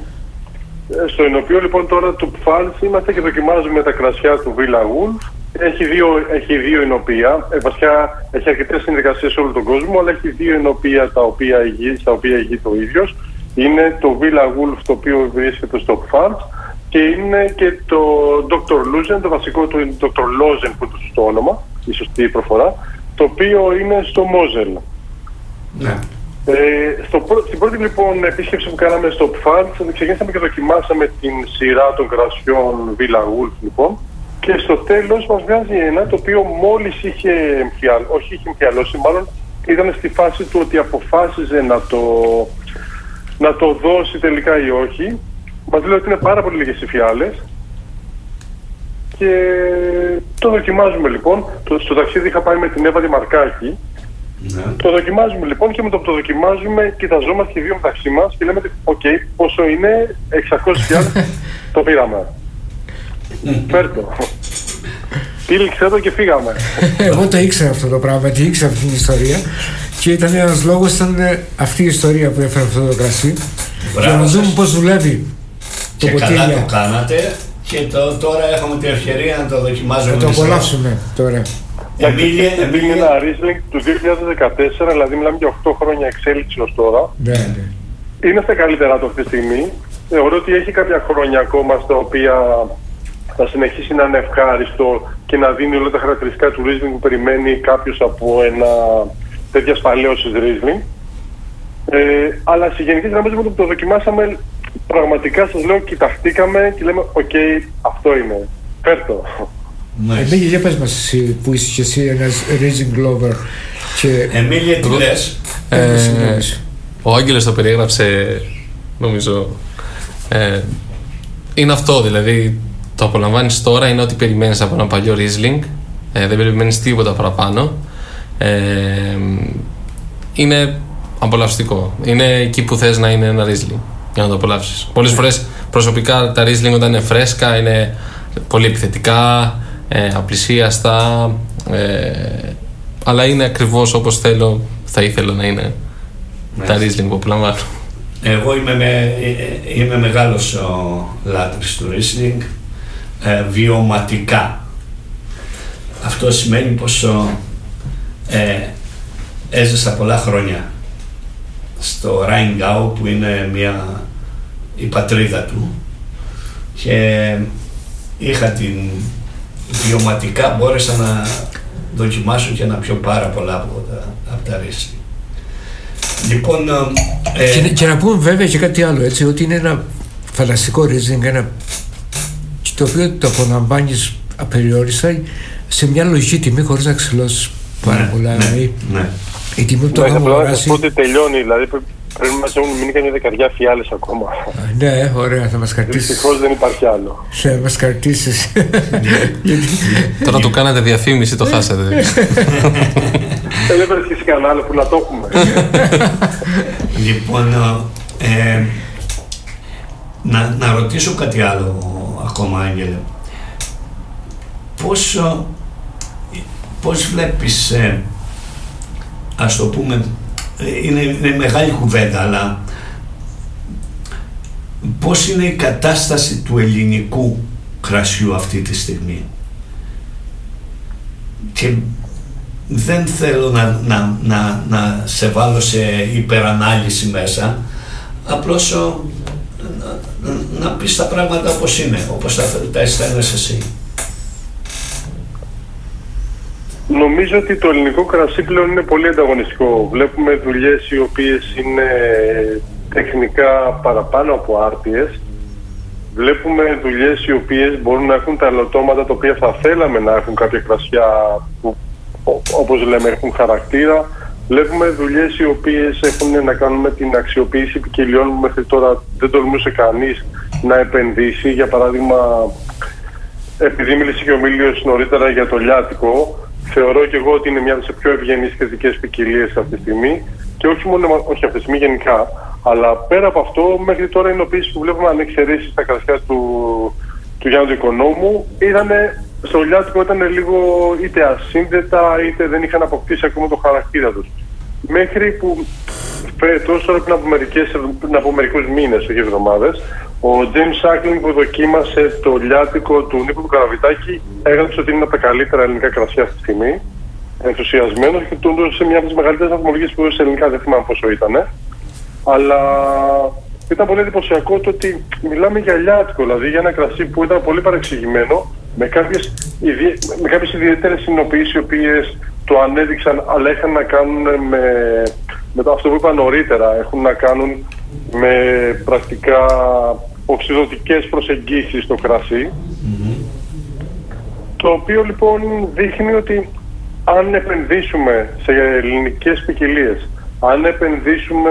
στο ενωπείο λοιπόν τώρα του Pfalz είμαστε και δοκιμάζουμε τα κρασιά του Villa Wolf. Έχει δύο, έχει δύο ενωπεία, ε, βασικά έχει αρκετές συνεργασίες σε όλο τον κόσμο, αλλά έχει δύο ενωπεία τα οποία ηγεί, στα οποία ηγεί το ίδιος. Είναι το Villa Wolf, το οποίο βρίσκεται στο Pfalz, και είναι και το ντόκτορ Λούζεν, το βασικό του ντόκτορ Lozen που είναι το σωστό όνομα, η σωστή προφορά, το οποίο είναι στο Μόζελ. Ναι. Ε, στο, στην πρώτη λοιπόν επίσκεψη που κάναμε στο Pfalz, ξεκινήσαμε και δοκιμάσαμε την σειρά των κρασιών Villa Wolf λοιπόν, και στο τέλος μας βγάζει ένα το οποίο μόλις είχε εμφιαλώσει, όχι είχε εμφιαλώσει, μάλλον ήταν στη φάση του ότι αποφάσιζε να το, να το δώσει τελικά ή όχι. Μας λέει ότι είναι πάρα πολύ λίγες οι φιάλες και το δοκιμάζουμε λοιπόν. Το, στο ταξίδι είχα πάει με την Εύα τη Μαρκάκη. Ναι. Το δοκιμάζουμε λοιπόν και με το που το δοκιμάζουμε κοιταζόμαστε και δύο μεταξύ μας και λέμε οκ, okay, πόσο είναι, εξακόσιες φιάλες, το πήραμε. Φέρτο. Τύλιξε το και φύγαμε. Εγώ το ήξερα αυτό το πράγμα και ήξερα αυτή την ιστορία και ήταν ένας λόγος, ήταν αυτή η ιστορία που έφερε αυτό το κρασί. Για να δούμε πώς δουλεύει. Και καλά το κάνατε και το, τώρα έχουμε την ευκαιρία να το δοκιμάζουμε. Να το απολαύσουμε τώρα. Εμίλια, Εμίλια είναι ένα Riesling του δύο χιλιάδες δεκατέσσερα, δηλαδή μιλάμε για οκτώ χρόνια εξέλιξη ως τώρα. Ναι, ναι. Είναι στα καλύτερά του αυτή τη στιγμή. Θεωρώ ότι έχει κάποια χρόνια ακόμα στα οποία θα συνεχίσει να είναι ευχάριστο και να δίνει όλα τα χαρακτηριστικά του Riesling που περιμένει κάποιος από ένα τέτοια σπαλαίωσης Riesling. Ε, αλλά σε γενικές γραμμές που το δοκιμάσαμε, πραγματικά σας λέω, κοιταχτήκαμε και λέμε οκ, okay, αυτό είναι, φέρτο. Εμίλια, για πες μας εσύ που είσαι και εσύ ένας Riesling lover και... Εμίλια, τι λες? Ε, ο Άγγελος το περιέγραψε, νομίζω, ε, είναι αυτό, δηλαδή το απολαμβάνεις τώρα, είναι ό,τι περιμένεις από ένα παλιό Riesling, ε, δεν περιμένεις τίποτα παραπάνω, ε, είναι απολαυστικό, είναι εκεί που θες να είναι ένα Riesling για να το απολαύσεις. Πολλές φορές προσωπικά τα Riesling όταν είναι φρέσκα είναι πολύ επιθετικά, ε, απλησίαστα, ε, αλλά είναι ακριβώς όπως θέλω, θα ήθελα να είναι ναι. τα Riesling που απολαμβάνω. Εγώ είμαι, με, είμαι μεγάλος ο, λάτρης του Riesling, ε, βιωματικά. Αυτό σημαίνει πως ο, ε, έζησα πολλά χρόνια στο Rheingau που είναι μια, η πατρίδα του και είχα την βιωματικά, μπόρεσα να δοκιμάσω και να πιω πάρα πολλά από τα, από τα Riesling. Λοιπόν, ε, και, και να πούμε βέβαια και κάτι άλλο, έτσι, ότι είναι ένα φανταστικό Riesling, ένα το οποίο το απολαμβάνεις απεριόριστα σε μια λογική τιμή χωρίς να ξυλώσεις πάρα ναι, πολλά. Ναι, ναι. Η τιμή του ναι, θα να σας πω ότι τελειώνει, δηλαδή πρέπει να μας έχουν μείνει καμιά δεκαριά φιάλες ακόμα. Ναι, ωραία, θα μας κρατήσεις. Δυστυχώς δεν υπάρχει άλλο. Θα μας κρατήσεις. Τώρα του κάνατε διαφήμιση, το χάσατε. Δεν βρίσκεις κανένα άλλο που να το έχουμε. Λοιπόν, ε, να, να ρωτήσω κάτι άλλο ακόμα, Άγγελε. Πώς, πώς βλέπεις, ε, ας το πούμε, είναι, είναι μεγάλη κουβέντα, αλλά πώς είναι η κατάσταση του ελληνικού κρασιού αυτή τη στιγμή? Και δεν θέλω να, να, να, να σε βάλω σε υπερανάλυση μέσα, απλώς να, να, να πεις τα πράγματα όπως είναι, όπως τα, τα αισθάνεσαι εσύ. Νομίζω ότι το ελληνικό κρασί πλέον είναι πολύ ανταγωνιστικό. Βλέπουμε δουλειές οι οποίες είναι τεχνικά παραπάνω από άρτιες. Βλέπουμε δουλειές οι οποίες μπορούν να έχουν τα ελαττώματα τα οποία θα θέλαμε να έχουν κάποια κρασιά που, όπως λέμε, έχουν χαρακτήρα. Βλέπουμε δουλειές οι οποίες έχουν να κάνουν με την αξιοποίηση ποικιλιών που μέχρι τώρα δεν τολμούσε κανείς να επενδύσει. Για παράδειγμα, επειδή μίλησε και ο Μίλιος νωρίτερα για το λιάτικο, θεωρώ και εγώ ότι είναι μια από τις πιο ευγενείς κριτικές ποικιλίες αυτή τη στιγμή και όχι μόνο όχι αυτή τη στιγμή γενικά. Αλλά πέρα από αυτό, μέχρι τώρα οι ενοποιήσεις που βλέπουμε αν εξαιρέσεις στα κρασιά του, του Γιάννου Οικονόμου, ήτανε, στο λιάτικο ήταν λίγο είτε ασύνδετα είτε δεν είχαν αποκτήσει ακόμα το χαρακτήρα τους. Μέχρι που φέτος, τώρα πριν από, μερικές, πριν από μερικούς μήνες, όχι εβδομάδες, ο James Suckling που δοκίμασε το λιάτικο του Νίκου του Καραβιτάκη έγραψε ότι είναι από τα καλύτερα ελληνικά κρασιά αυτή τη στιγμή. Ενθουσιασμένος και του έδωσε μια από τις μεγαλύτερες βαθμολογίες που έδωσε σε ελληνικά, δεν θυμάμαι πόσο ήταν. Αλλά ήταν πολύ εντυπωσιακό το ότι μιλάμε για λιάτικο, δηλαδή για ένα κρασί που ήταν πολύ παρεξηγημένο, με κάποιες, ιδιαι... με κάποιες ιδιαίτερες συνοποιήσεις οι οποίες το ανέδειξαν, αλλά είχαν να κάνουν με, με το αυτό που είπα νωρίτερα, έχουν να κάνουν με πρακτικά οξυδοτικές προσεγγίσεις στο κρασί, mm-hmm. το οποίο λοιπόν δείχνει ότι αν επενδύσουμε σε ελληνικές ποικιλίες, αν επενδύσουμε,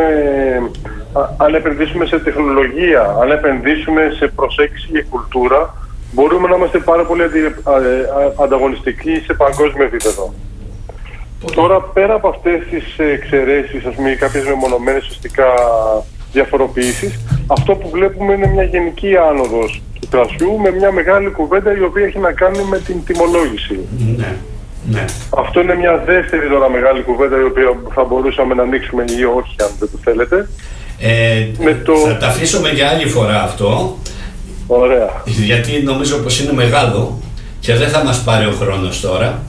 αν επενδύσουμε σε τεχνολογία, αν επενδύσουμε σε προσέγγιση και κουλτούρα, μπορούμε να είμαστε πάρα πολύ ανταγωνιστικοί σε παγκόσμιο επίπεδο. Πολύ. Τώρα, πέρα από αυτές τις εξαιρέσεις, ας πούμε, κάποιες μεμονωμένες ουσιαστικά διαφοροποιήσεις, αυτό που βλέπουμε είναι μια γενική άνοδος του κρασιού με μια μεγάλη κουβέντα η οποία έχει να κάνει με την τιμολόγηση. Ναι. Ναι. Αυτό είναι μια δεύτερη τώρα μεγάλη κουβέντα η οποία θα μπορούσαμε να ανοίξουμε ή όχι, αν δεν το θέλετε. Ε, με το... Θα τα αφήσουμε για άλλη φορά αυτό. Ωραία. Γιατί νομίζω πως είναι μεγάλο και δεν θα μας πάρει ο χρόνος τώρα.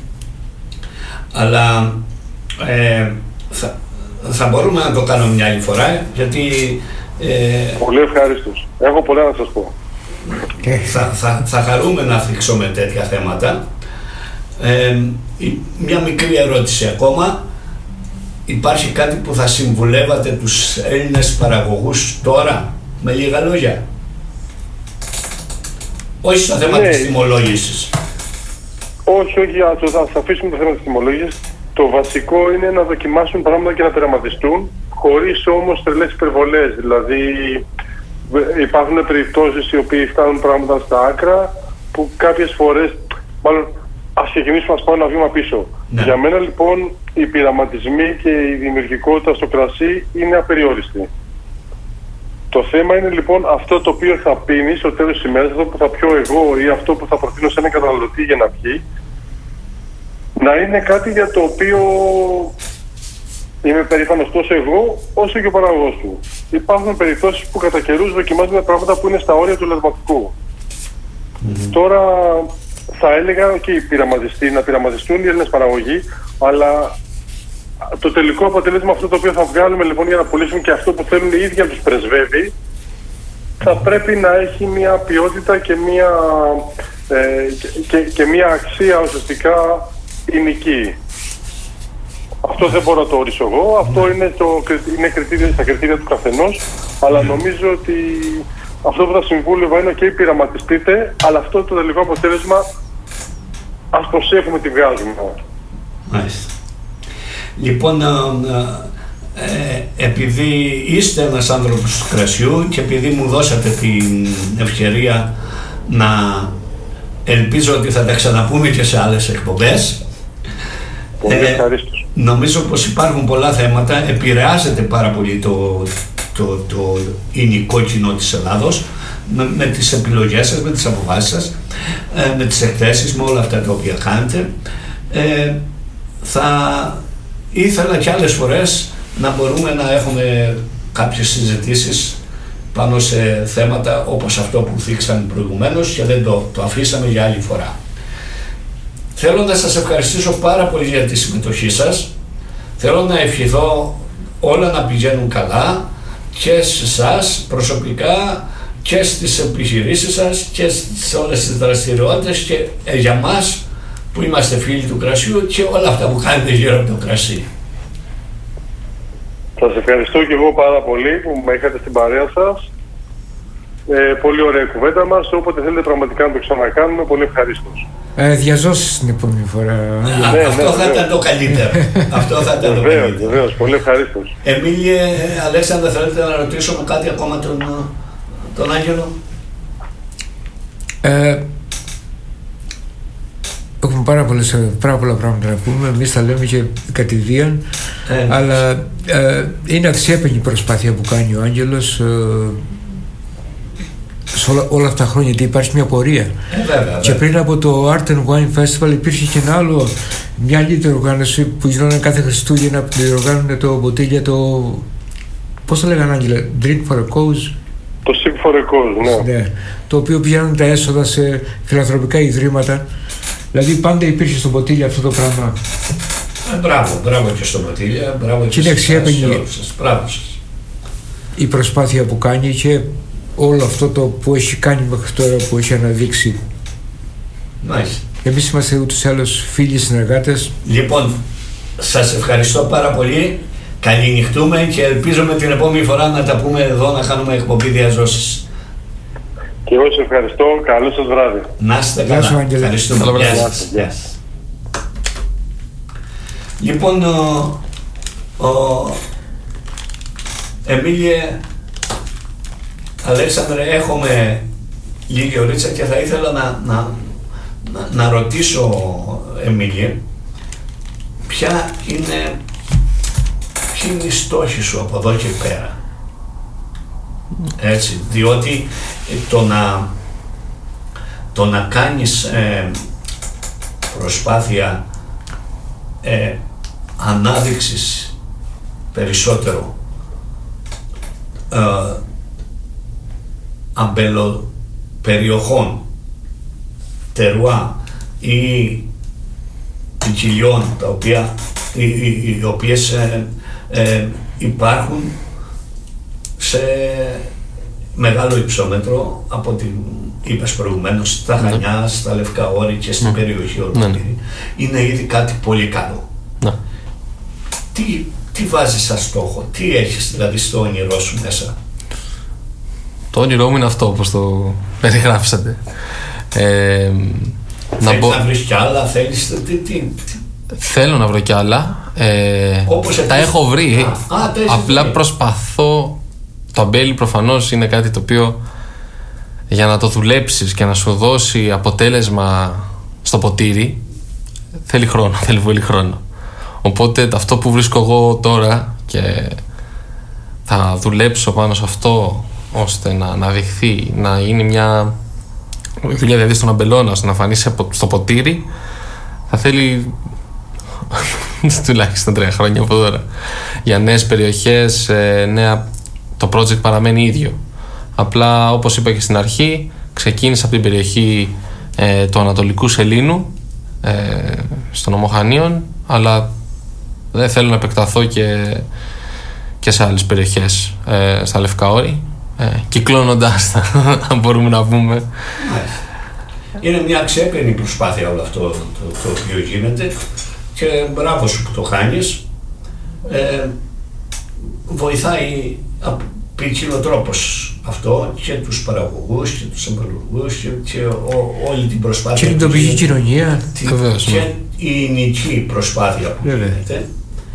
Αλλά ε, θα, θα μπορούμε να το κάνουμε μια άλλη φορά, γιατί... Ε, πολύ ευχαριστώς. Έχω πολλά να σας πω. Θα, θα, θα χαρούμε να θίξουμε τέτοια θέματα. Ε, μια μικρή ερώτηση ακόμα. Υπάρχει κάτι που θα συμβουλεύατε τους Έλληνες παραγωγούς τώρα, με λίγα λόγια? Όχι στο θέμα ναι. της τιμολόγησης. Όχι, όχι, θα αφήσουμε το θέμα της τιμολόγησης. Το βασικό είναι να δοκιμάσουν πράγματα και να τερματιστούν, χωρίς όμως τρελές υπερβολές. Δηλαδή υπάρχουν περιπτώσεις οι οποίοι φτάνουν πράγματα στα άκρα, που κάποιες φορές, μάλλον ας ξεκινήσουμε να πάμε ένα βήμα πίσω. Ναι. Για μένα λοιπόν οι πειραματισμοί και η δημιουργικότητα στο κρασί είναι απεριόριστη. Το θέμα είναι λοιπόν αυτό το οποίο θα πίνει στο τέλος της ημέρας, αυτό που θα πιω εγώ ή αυτό που θα προτείνω σε έναν καταναλωτή για να πιει, να είναι κάτι για το οποίο είμαι περήφανος τόσο εγώ όσο και ο παραγωγός του. Υπάρχουν περιπτώσεις που κατά καιρούς δοκιμάζουμε πράγματα που είναι στα όρια του λασματικού. Mm-hmm. Τώρα θα έλεγα και okay, να πειραματιστούν οι Έλληνες παραγωγοί, αλλά το τελικό αποτέλεσμα, αυτό το οποίο θα βγάλουμε λοιπόν για να πουλήσουν και αυτό που θέλουν οι ίδιοι να τους πρεσβεύει, θα πρέπει να έχει μια ποιότητα και μια, ε, και, και, και μια αξία ουσιαστικά υλική. Αυτό δεν μπορώ να το ορίσω εγώ, αυτό είναι, το, είναι κριτήρια, στα κριτήρια του καθενός, αλλά νομίζω ότι αυτό που θα συμβούλευα είναι και πειραματιστείτε, αλλά αυτό το τελικό αποτέλεσμα ας προσέχουμε τι βγάζουμε. Μάλιστα. Λοιπόν, ε, επειδή είστε ένας άνθρωπος του κρασιού και επειδή μου δώσατε την ευκαιρία να ελπίζω ότι θα τα ξαναπούμε και σε άλλες εκπομπές, πολύ ε, ευχαρίστως. Νομίζω πως υπάρχουν πολλά θέματα, επηρεάζεται πάρα πολύ το, το, το ελληνικό κοινό της Ελλάδος με, με τις επιλογές σας, με τις αποφάσεις σας, ε, με τις εκθέσεις, με όλα αυτά τα οποία κάνετε. Ε, θα ήθελα και άλλες φορές να μπορούμε να έχουμε κάποιες συζητήσεις πάνω σε θέματα όπως αυτό που θίξαμε προηγουμένως και δεν το, το αφήσαμε για άλλη φορά. Θέλω να σας ευχαριστήσω πάρα πολύ για τη συμμετοχή σας. Θέλω να ευχηθώ όλα να πηγαίνουν καλά και σε εσάς προσωπικά και στις επιχειρήσεις σας και σε όλες τις δραστηριότητες και για μας που είμαστε φίλοι του κρασιού και όλα αυτά που κάνετε γύρω από το κρασί. Σας ευχαριστώ και εγώ πάρα πολύ που με είχατε στην παρέα σας. Ε, πολύ ωραία κουβέντα μας. Όποτε θέλετε πραγματικά να το ξανακάνουμε, πολύ ευχαριστώς. Ε, διαζώσεις την επόμενη φορά. Α, ναι, αυτό ναι, θα ναι. ήταν το καλύτερο. Αυτό θα ήταν το βεβαίως, καλύτερο. Βεβαίως, πολύ ευχαρίστως. Εμίλιε, Αλέξανδρα, θέλετε να ρωτήσουμε κάτι ακόμα τον, τον Άγγελο? Ε, έχουμε πάρα, πολλές, πάρα πολλά πράγματα να πούμε. Εμείς τα λέμε και κατηδίαν. Ε, αλλά ε, είναι αξιέπαινη η προσπάθεια που κάνει ο Άγγελος ε, σε όλα, όλα αυτά τα χρόνια, γιατί υπάρχει μια πορεία. Ε, βέβαια, και πριν από το Art and Wine Festival υπήρχε και ένα άλλο, μια άλλη διοργάνωση που γινόταν κάθε Χριστούγεννα, που διοργάνωνε το μποτίλια, το. Πώς το λέγανε, Άγγελε, Drink for a Cause. Το Sip for a Cause, ναι. ναι. Το οποίο πηγαίνουν τα έσοδα σε φιλανθρωπικά ιδρύματα. Δηλαδή πάντα υπήρχε στο μποτίλια αυτό το πράγμα. Ε, μπράβο, μπράβο και στο μποτίλια, μπράβο και, και είναι αξιέπαινη η προσπάθεια που κάνει και όλο αυτό το που έχει κάνει μέχρι τώρα, που έχει αναδείξει. Μάλιστα. Εμείς είμαστε ούτως ή άλλως φίλοι συνεργάτες. Λοιπόν, σας ευχαριστώ πάρα πολύ. Καληνυχτούμε και ελπίζουμε την επόμενη φορά να τα πούμε εδώ, να κάνουμε εκπομπή διαζώσεις. Και εγώ σας ευχαριστώ. Καλό σας βράδυ. Να είστε καλά. Ευχαριστούμε. Γεια σας. Γεια σας. Λοιπόν, ο, ο Εμίλιε, Αλέξανδρε, έχουμε λίγη ωρίτσα και θα ήθελα να, να, να, να ρωτήσω, Εμίλιε, ποια είναι, ποιοι είναι οι στόχοι σου από εδώ και πέρα. Έτσι, διότι το να, το να κάνεις ε, προσπάθεια ε, ανάδειξης περισσότερο ε, αμπελοπεριοχών, τερουά ή ποικιλιών, τα οποία, οι, οι, οι οποίες ε, ε, υπάρχουν σε μεγάλο υψόμετρο, από την είπες προηγουμένως, στα Χανιά, ναι. στα Λευκά Όρη και στην ναι. περιοχή ολόκληρη, ναι. είναι ήδη κάτι πολύ καλό. Ναι. Τι, τι βάζεις σαν στόχο, τι έχεις δηλαδή στο όνειρό σου μέσα? Το όνειρό μου είναι αυτό, όπως το περιγράψατε. Ε, θέλεις να, μπο... να βρεις κι άλλα, θέλεις... Τι, τι, τι. Θέλω να βρω κι άλλα. Ε, όπως τα έχω βρει. Α, α, απλά βρει. προσπαθώ. Το αμπέλι προφανώς είναι κάτι το οποίο για να το δουλέψεις και να σου δώσει αποτέλεσμα στο ποτήρι θέλει χρόνο, θέλει πολύ χρόνο. Οπότε αυτό που βρίσκω εγώ τώρα και θα δουλέψω πάνω σε αυτό ώστε να αναδειχθεί, να είναι μια δουλειά δηλαδή στον αμπελώνα, ώστε να φανεί στο ποτήρι, θα θέλει τουλάχιστον τρία χρόνια από τώρα. Για νέες περιοχές, νέα... το project παραμένει ίδιο. Απλά, όπως είπα και στην αρχή, ξεκίνησα από την περιοχή ε, του Ανατολικού Σελήνου, ε, στον Ομοχανίων, αλλά δεν θέλω να επεκταθώ και, και σε άλλες περιοχές, ε, στα Λευκά Όρη, ε, κυκλώνοντας τα, αν μπορούμε να πούμε. Είναι μια αξιέπαινη προσπάθεια όλο αυτό το, το οποίο γίνεται και μπράβο σου που το κάνεις. Ε, βοηθάει ποικίλο τρόπος αυτό και τους παραγωγούς και τους εμπορικούς και, και ο, όλη την προσπάθεια. Και την τοπική κοινωνία. Τη, και η ελληνική προσπάθεια που γίνεται.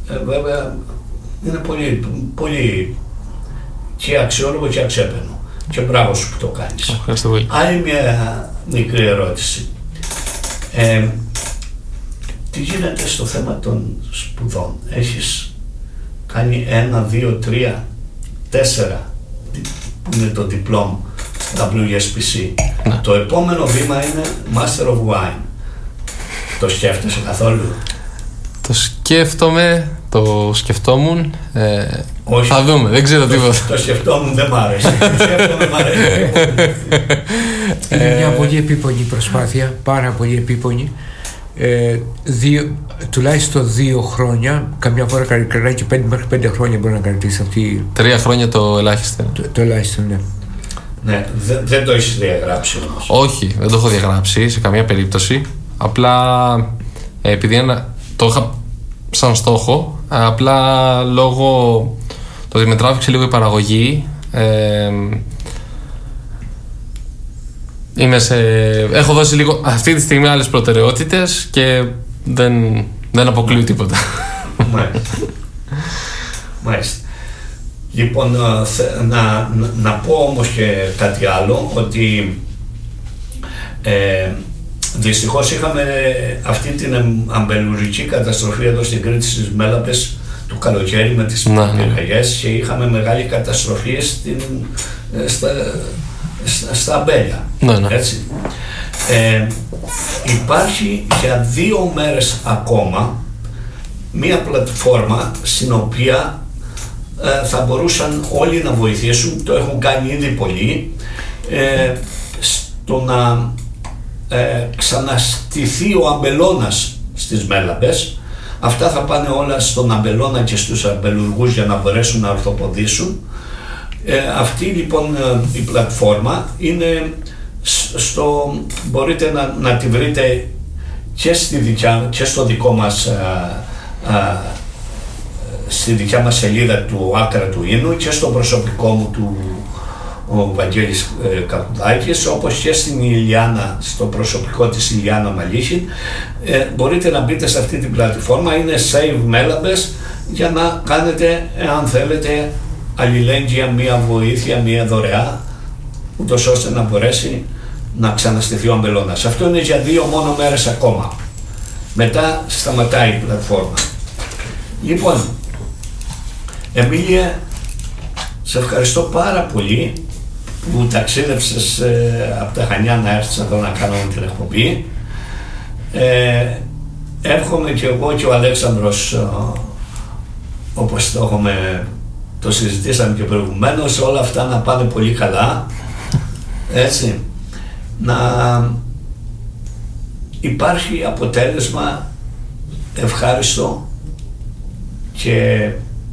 ε, βέβαια είναι πολύ, πολύ και αξιόλογο και αξέπαινο. Και μπράβο σου που το κάνεις. Ευχαριστώ πολύ. Άλλη μια μικρή ερώτηση. Ε, τι γίνεται στο θέμα των σπουδών? Έχεις κάνει ένα, δύο, τρία, τέσσερα που είναι το διπλώμα ντάμπλιου ες πι σι. Ναι. Το επόμενο βήμα είναι Master of Wine. Το σκέφτεσαι καθόλου? Το σκέφτομαι, το σκεφτόμουν. Ε, Όχι, θα δούμε, δεν ξέρω το, τίποτα. Το σκεφτόμουν δεν μ' άρεσε. Το σκέφτομαι μ' αρέσει. Είναι μια πολύ επίπονη προσπάθεια, πάρα πολύ επίπονη. Ε, δύο, τουλάχιστον δύο χρόνια, καμιά φορά κρατάει και πέντε μέχρι πέντε χρόνια μπορεί να κρατήσει αυτή. Τρία χρόνια το ελάχιστο. Το, το ελάχιστο, ναι. Ναι, δε, δεν το έχεις διαγράψει όμως? Όχι, δεν το έχω διαγράψει σε καμία περίπτωση. Απλά ε, επειδή ένα, το είχα σαν στόχο, απλά λόγω το ότι με τράβηξε λίγο η παραγωγή. Ε, Είμαι σε... Έχω δώσει λίγο αυτή τη στιγμή άλλες προτεραιότητες και δεν, δεν αποκλείω τίποτα. Μάλιστα. Μάλιστα. Λοιπόν, να, να πω όμως και κάτι άλλο, ότι ε, δυστυχώς είχαμε αυτή την αμπελουρική καταστροφή εδώ στην Κρήτη στις Μέλαπες του καλοκαίρι με τις πυρκαγιές και είχαμε μεγάλη καταστροφή στην, στα, στα αμπέλια. Ναι, ναι. Έτσι. Ε, υπάρχει για δύο μέρες ακόμα μία πλατφόρμα στην οποία ε, θα μπορούσαν όλοι να βοηθήσουν, το έχουν κάνει ήδη πολλοί, ε, στο να ε, ξαναστηθεί ο αμπελώνας στις Μέλαμπες. Αυτά θα πάνε όλα στον αμπελώνα και στους αμπελουργούς για να μπορέσουν να ορθοποδήσουν. Ε, αυτή λοιπόν η πλατφόρμα είναι στο, μπορείτε να, να τη βρείτε και, στη δικιά, και στο δικό μας α, α, στη δικιά μας σελίδα του Άκρα του Ίνου και στο προσωπικό μου του ο Βαγγέλης ε, Κακουδάκης, όπως και στην Ηλιάνα, στο προσωπικό της Ηλιάνα Μαλίχη. Ε, μπορείτε να μπείτε σε αυτή την πλατφόρμα, είναι Save Μέλαμπες, για να κάνετε, αν θέλετε, αλληλέγγυα μία βοήθεια, μία δωρεά, ούτως ώστε να μπορέσει να ξαναστηθεί ο αμπελώνας. Αυτό είναι για δύο μόνο μέρες ακόμα. Μετά σταματάει η πλατφόρμα. Λοιπόν, Εμίλια, σε ευχαριστώ πάρα πολύ που ταξίδευσες ε, από τα Χανιά να έρθεις εδώ να κάνουμε την εκπομπή. Ε, εύχομαι και εγώ και ο Αλέξανδρος, ε, όπως το έχουμε, το συζητήσαμε και προηγουμένως, όλα αυτά να πάνε πολύ καλά, έτσι, να υπάρχει αποτέλεσμα ευχάριστο και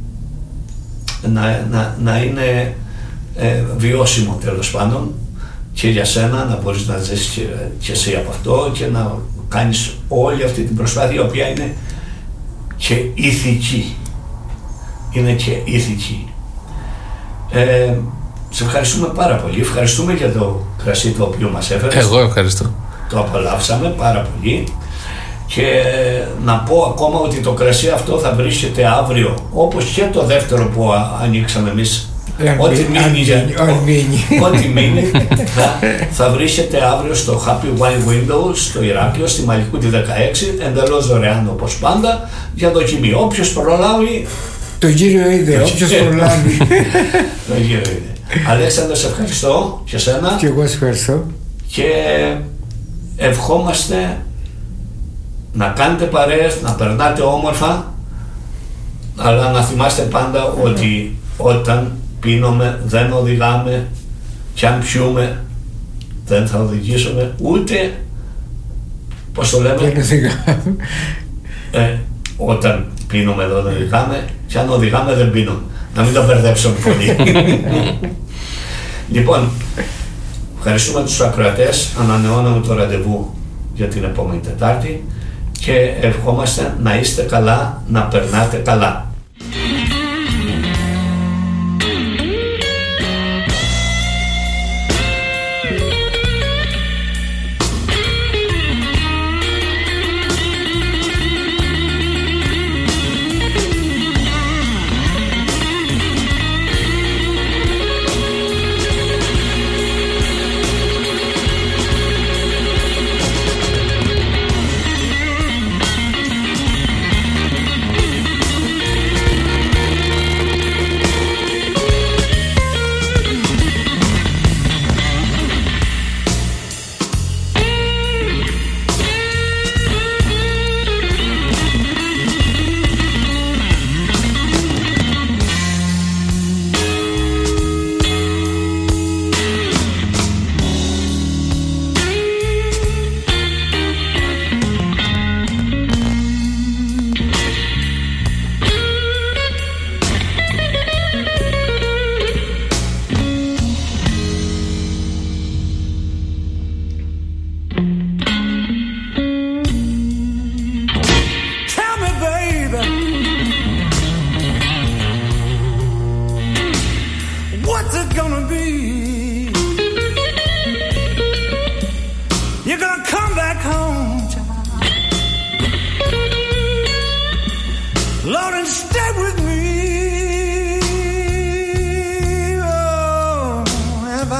να, να, να είναι ε, βιώσιμο τέλος πάντων και για σένα, να μπορείς να ζήσεις και, και εσύ από αυτό και να κάνεις όλη αυτή την προσπάθεια, η οποία είναι και ηθική. Είναι και ηθική. Ε, σε ευχαριστούμε πάρα πολύ. Ευχαριστούμε για το κρασί το οποίο μας έφερες. Εγώ ευχαριστώ. Το απολαύσαμε πάρα πολύ. Και να πω ακόμα ότι το κρασί αυτό θα βρίσκεται αύριο, όπως και το δεύτερο που ανοίξαμε εμείς. Ό,τι μείνει, ό,τι μείνει θα, θα βρίσκεται αύριο στο Happy Wine Window στο Ηράκλειο, στη Μαλικούτη δεκαέξι, εντελώς δωρεάν όπως πάντα, για δοκιμή. Όποιος προλάβει. Το κύριο είδε, όποιος προλάβει. Το κύριο είδε. Αλέξανδρο, σε ευχαριστώ και σένα. Και εγώ σε ευχαριστώ. Και ευχόμαστε να κάνετε παρέες, να περνάτε όμορφα, αλλά να θυμάστε πάντα ότι όταν πίνουμε δεν οδηγάμε, και αν πιούμε δεν θα οδηγήσουμε, ούτε, πώς το λέμε, δεν οδηγάμε. Ε, όταν πίνουμε δεν οδηγάμε, και αν οδηγάμε δεν πίνουμε. Να μην το μπερδέψουμε πολύ. Λοιπόν, ευχαριστούμε τους ακροατές, ανανεώνουμε το ραντεβού για την επόμενη Τετάρτη και ευχόμαστε να είστε καλά, να περνάτε καλά.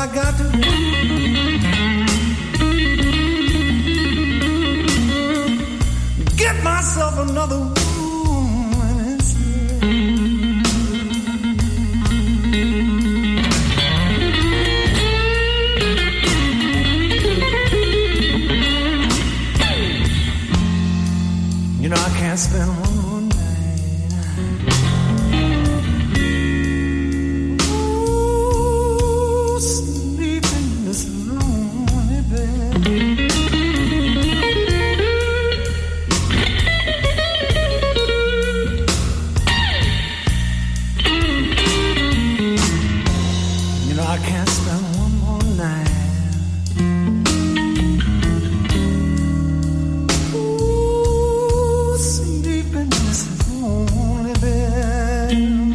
I got to do. Get myself another woman instead. You know I can't spend one more night. Ooh, sleep in this lonely bed. I can't spend one more night. Ooh, sleep in this lonely bed.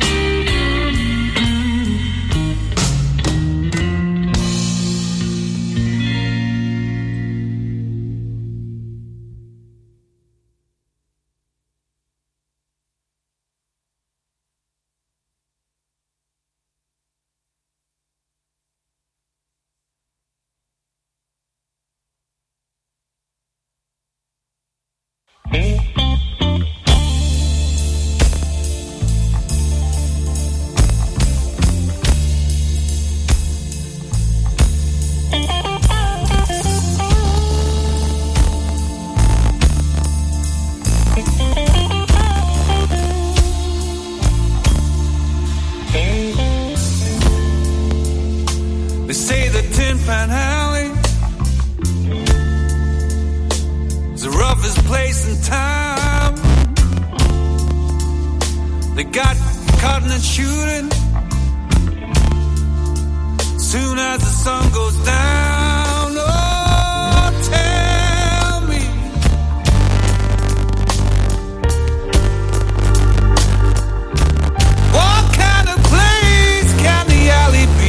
They say the Tin Pan Alley is the roughest place in town. They got caught in shooting soon as the sun goes down. Oh, tell me, what kind of place can the alley be?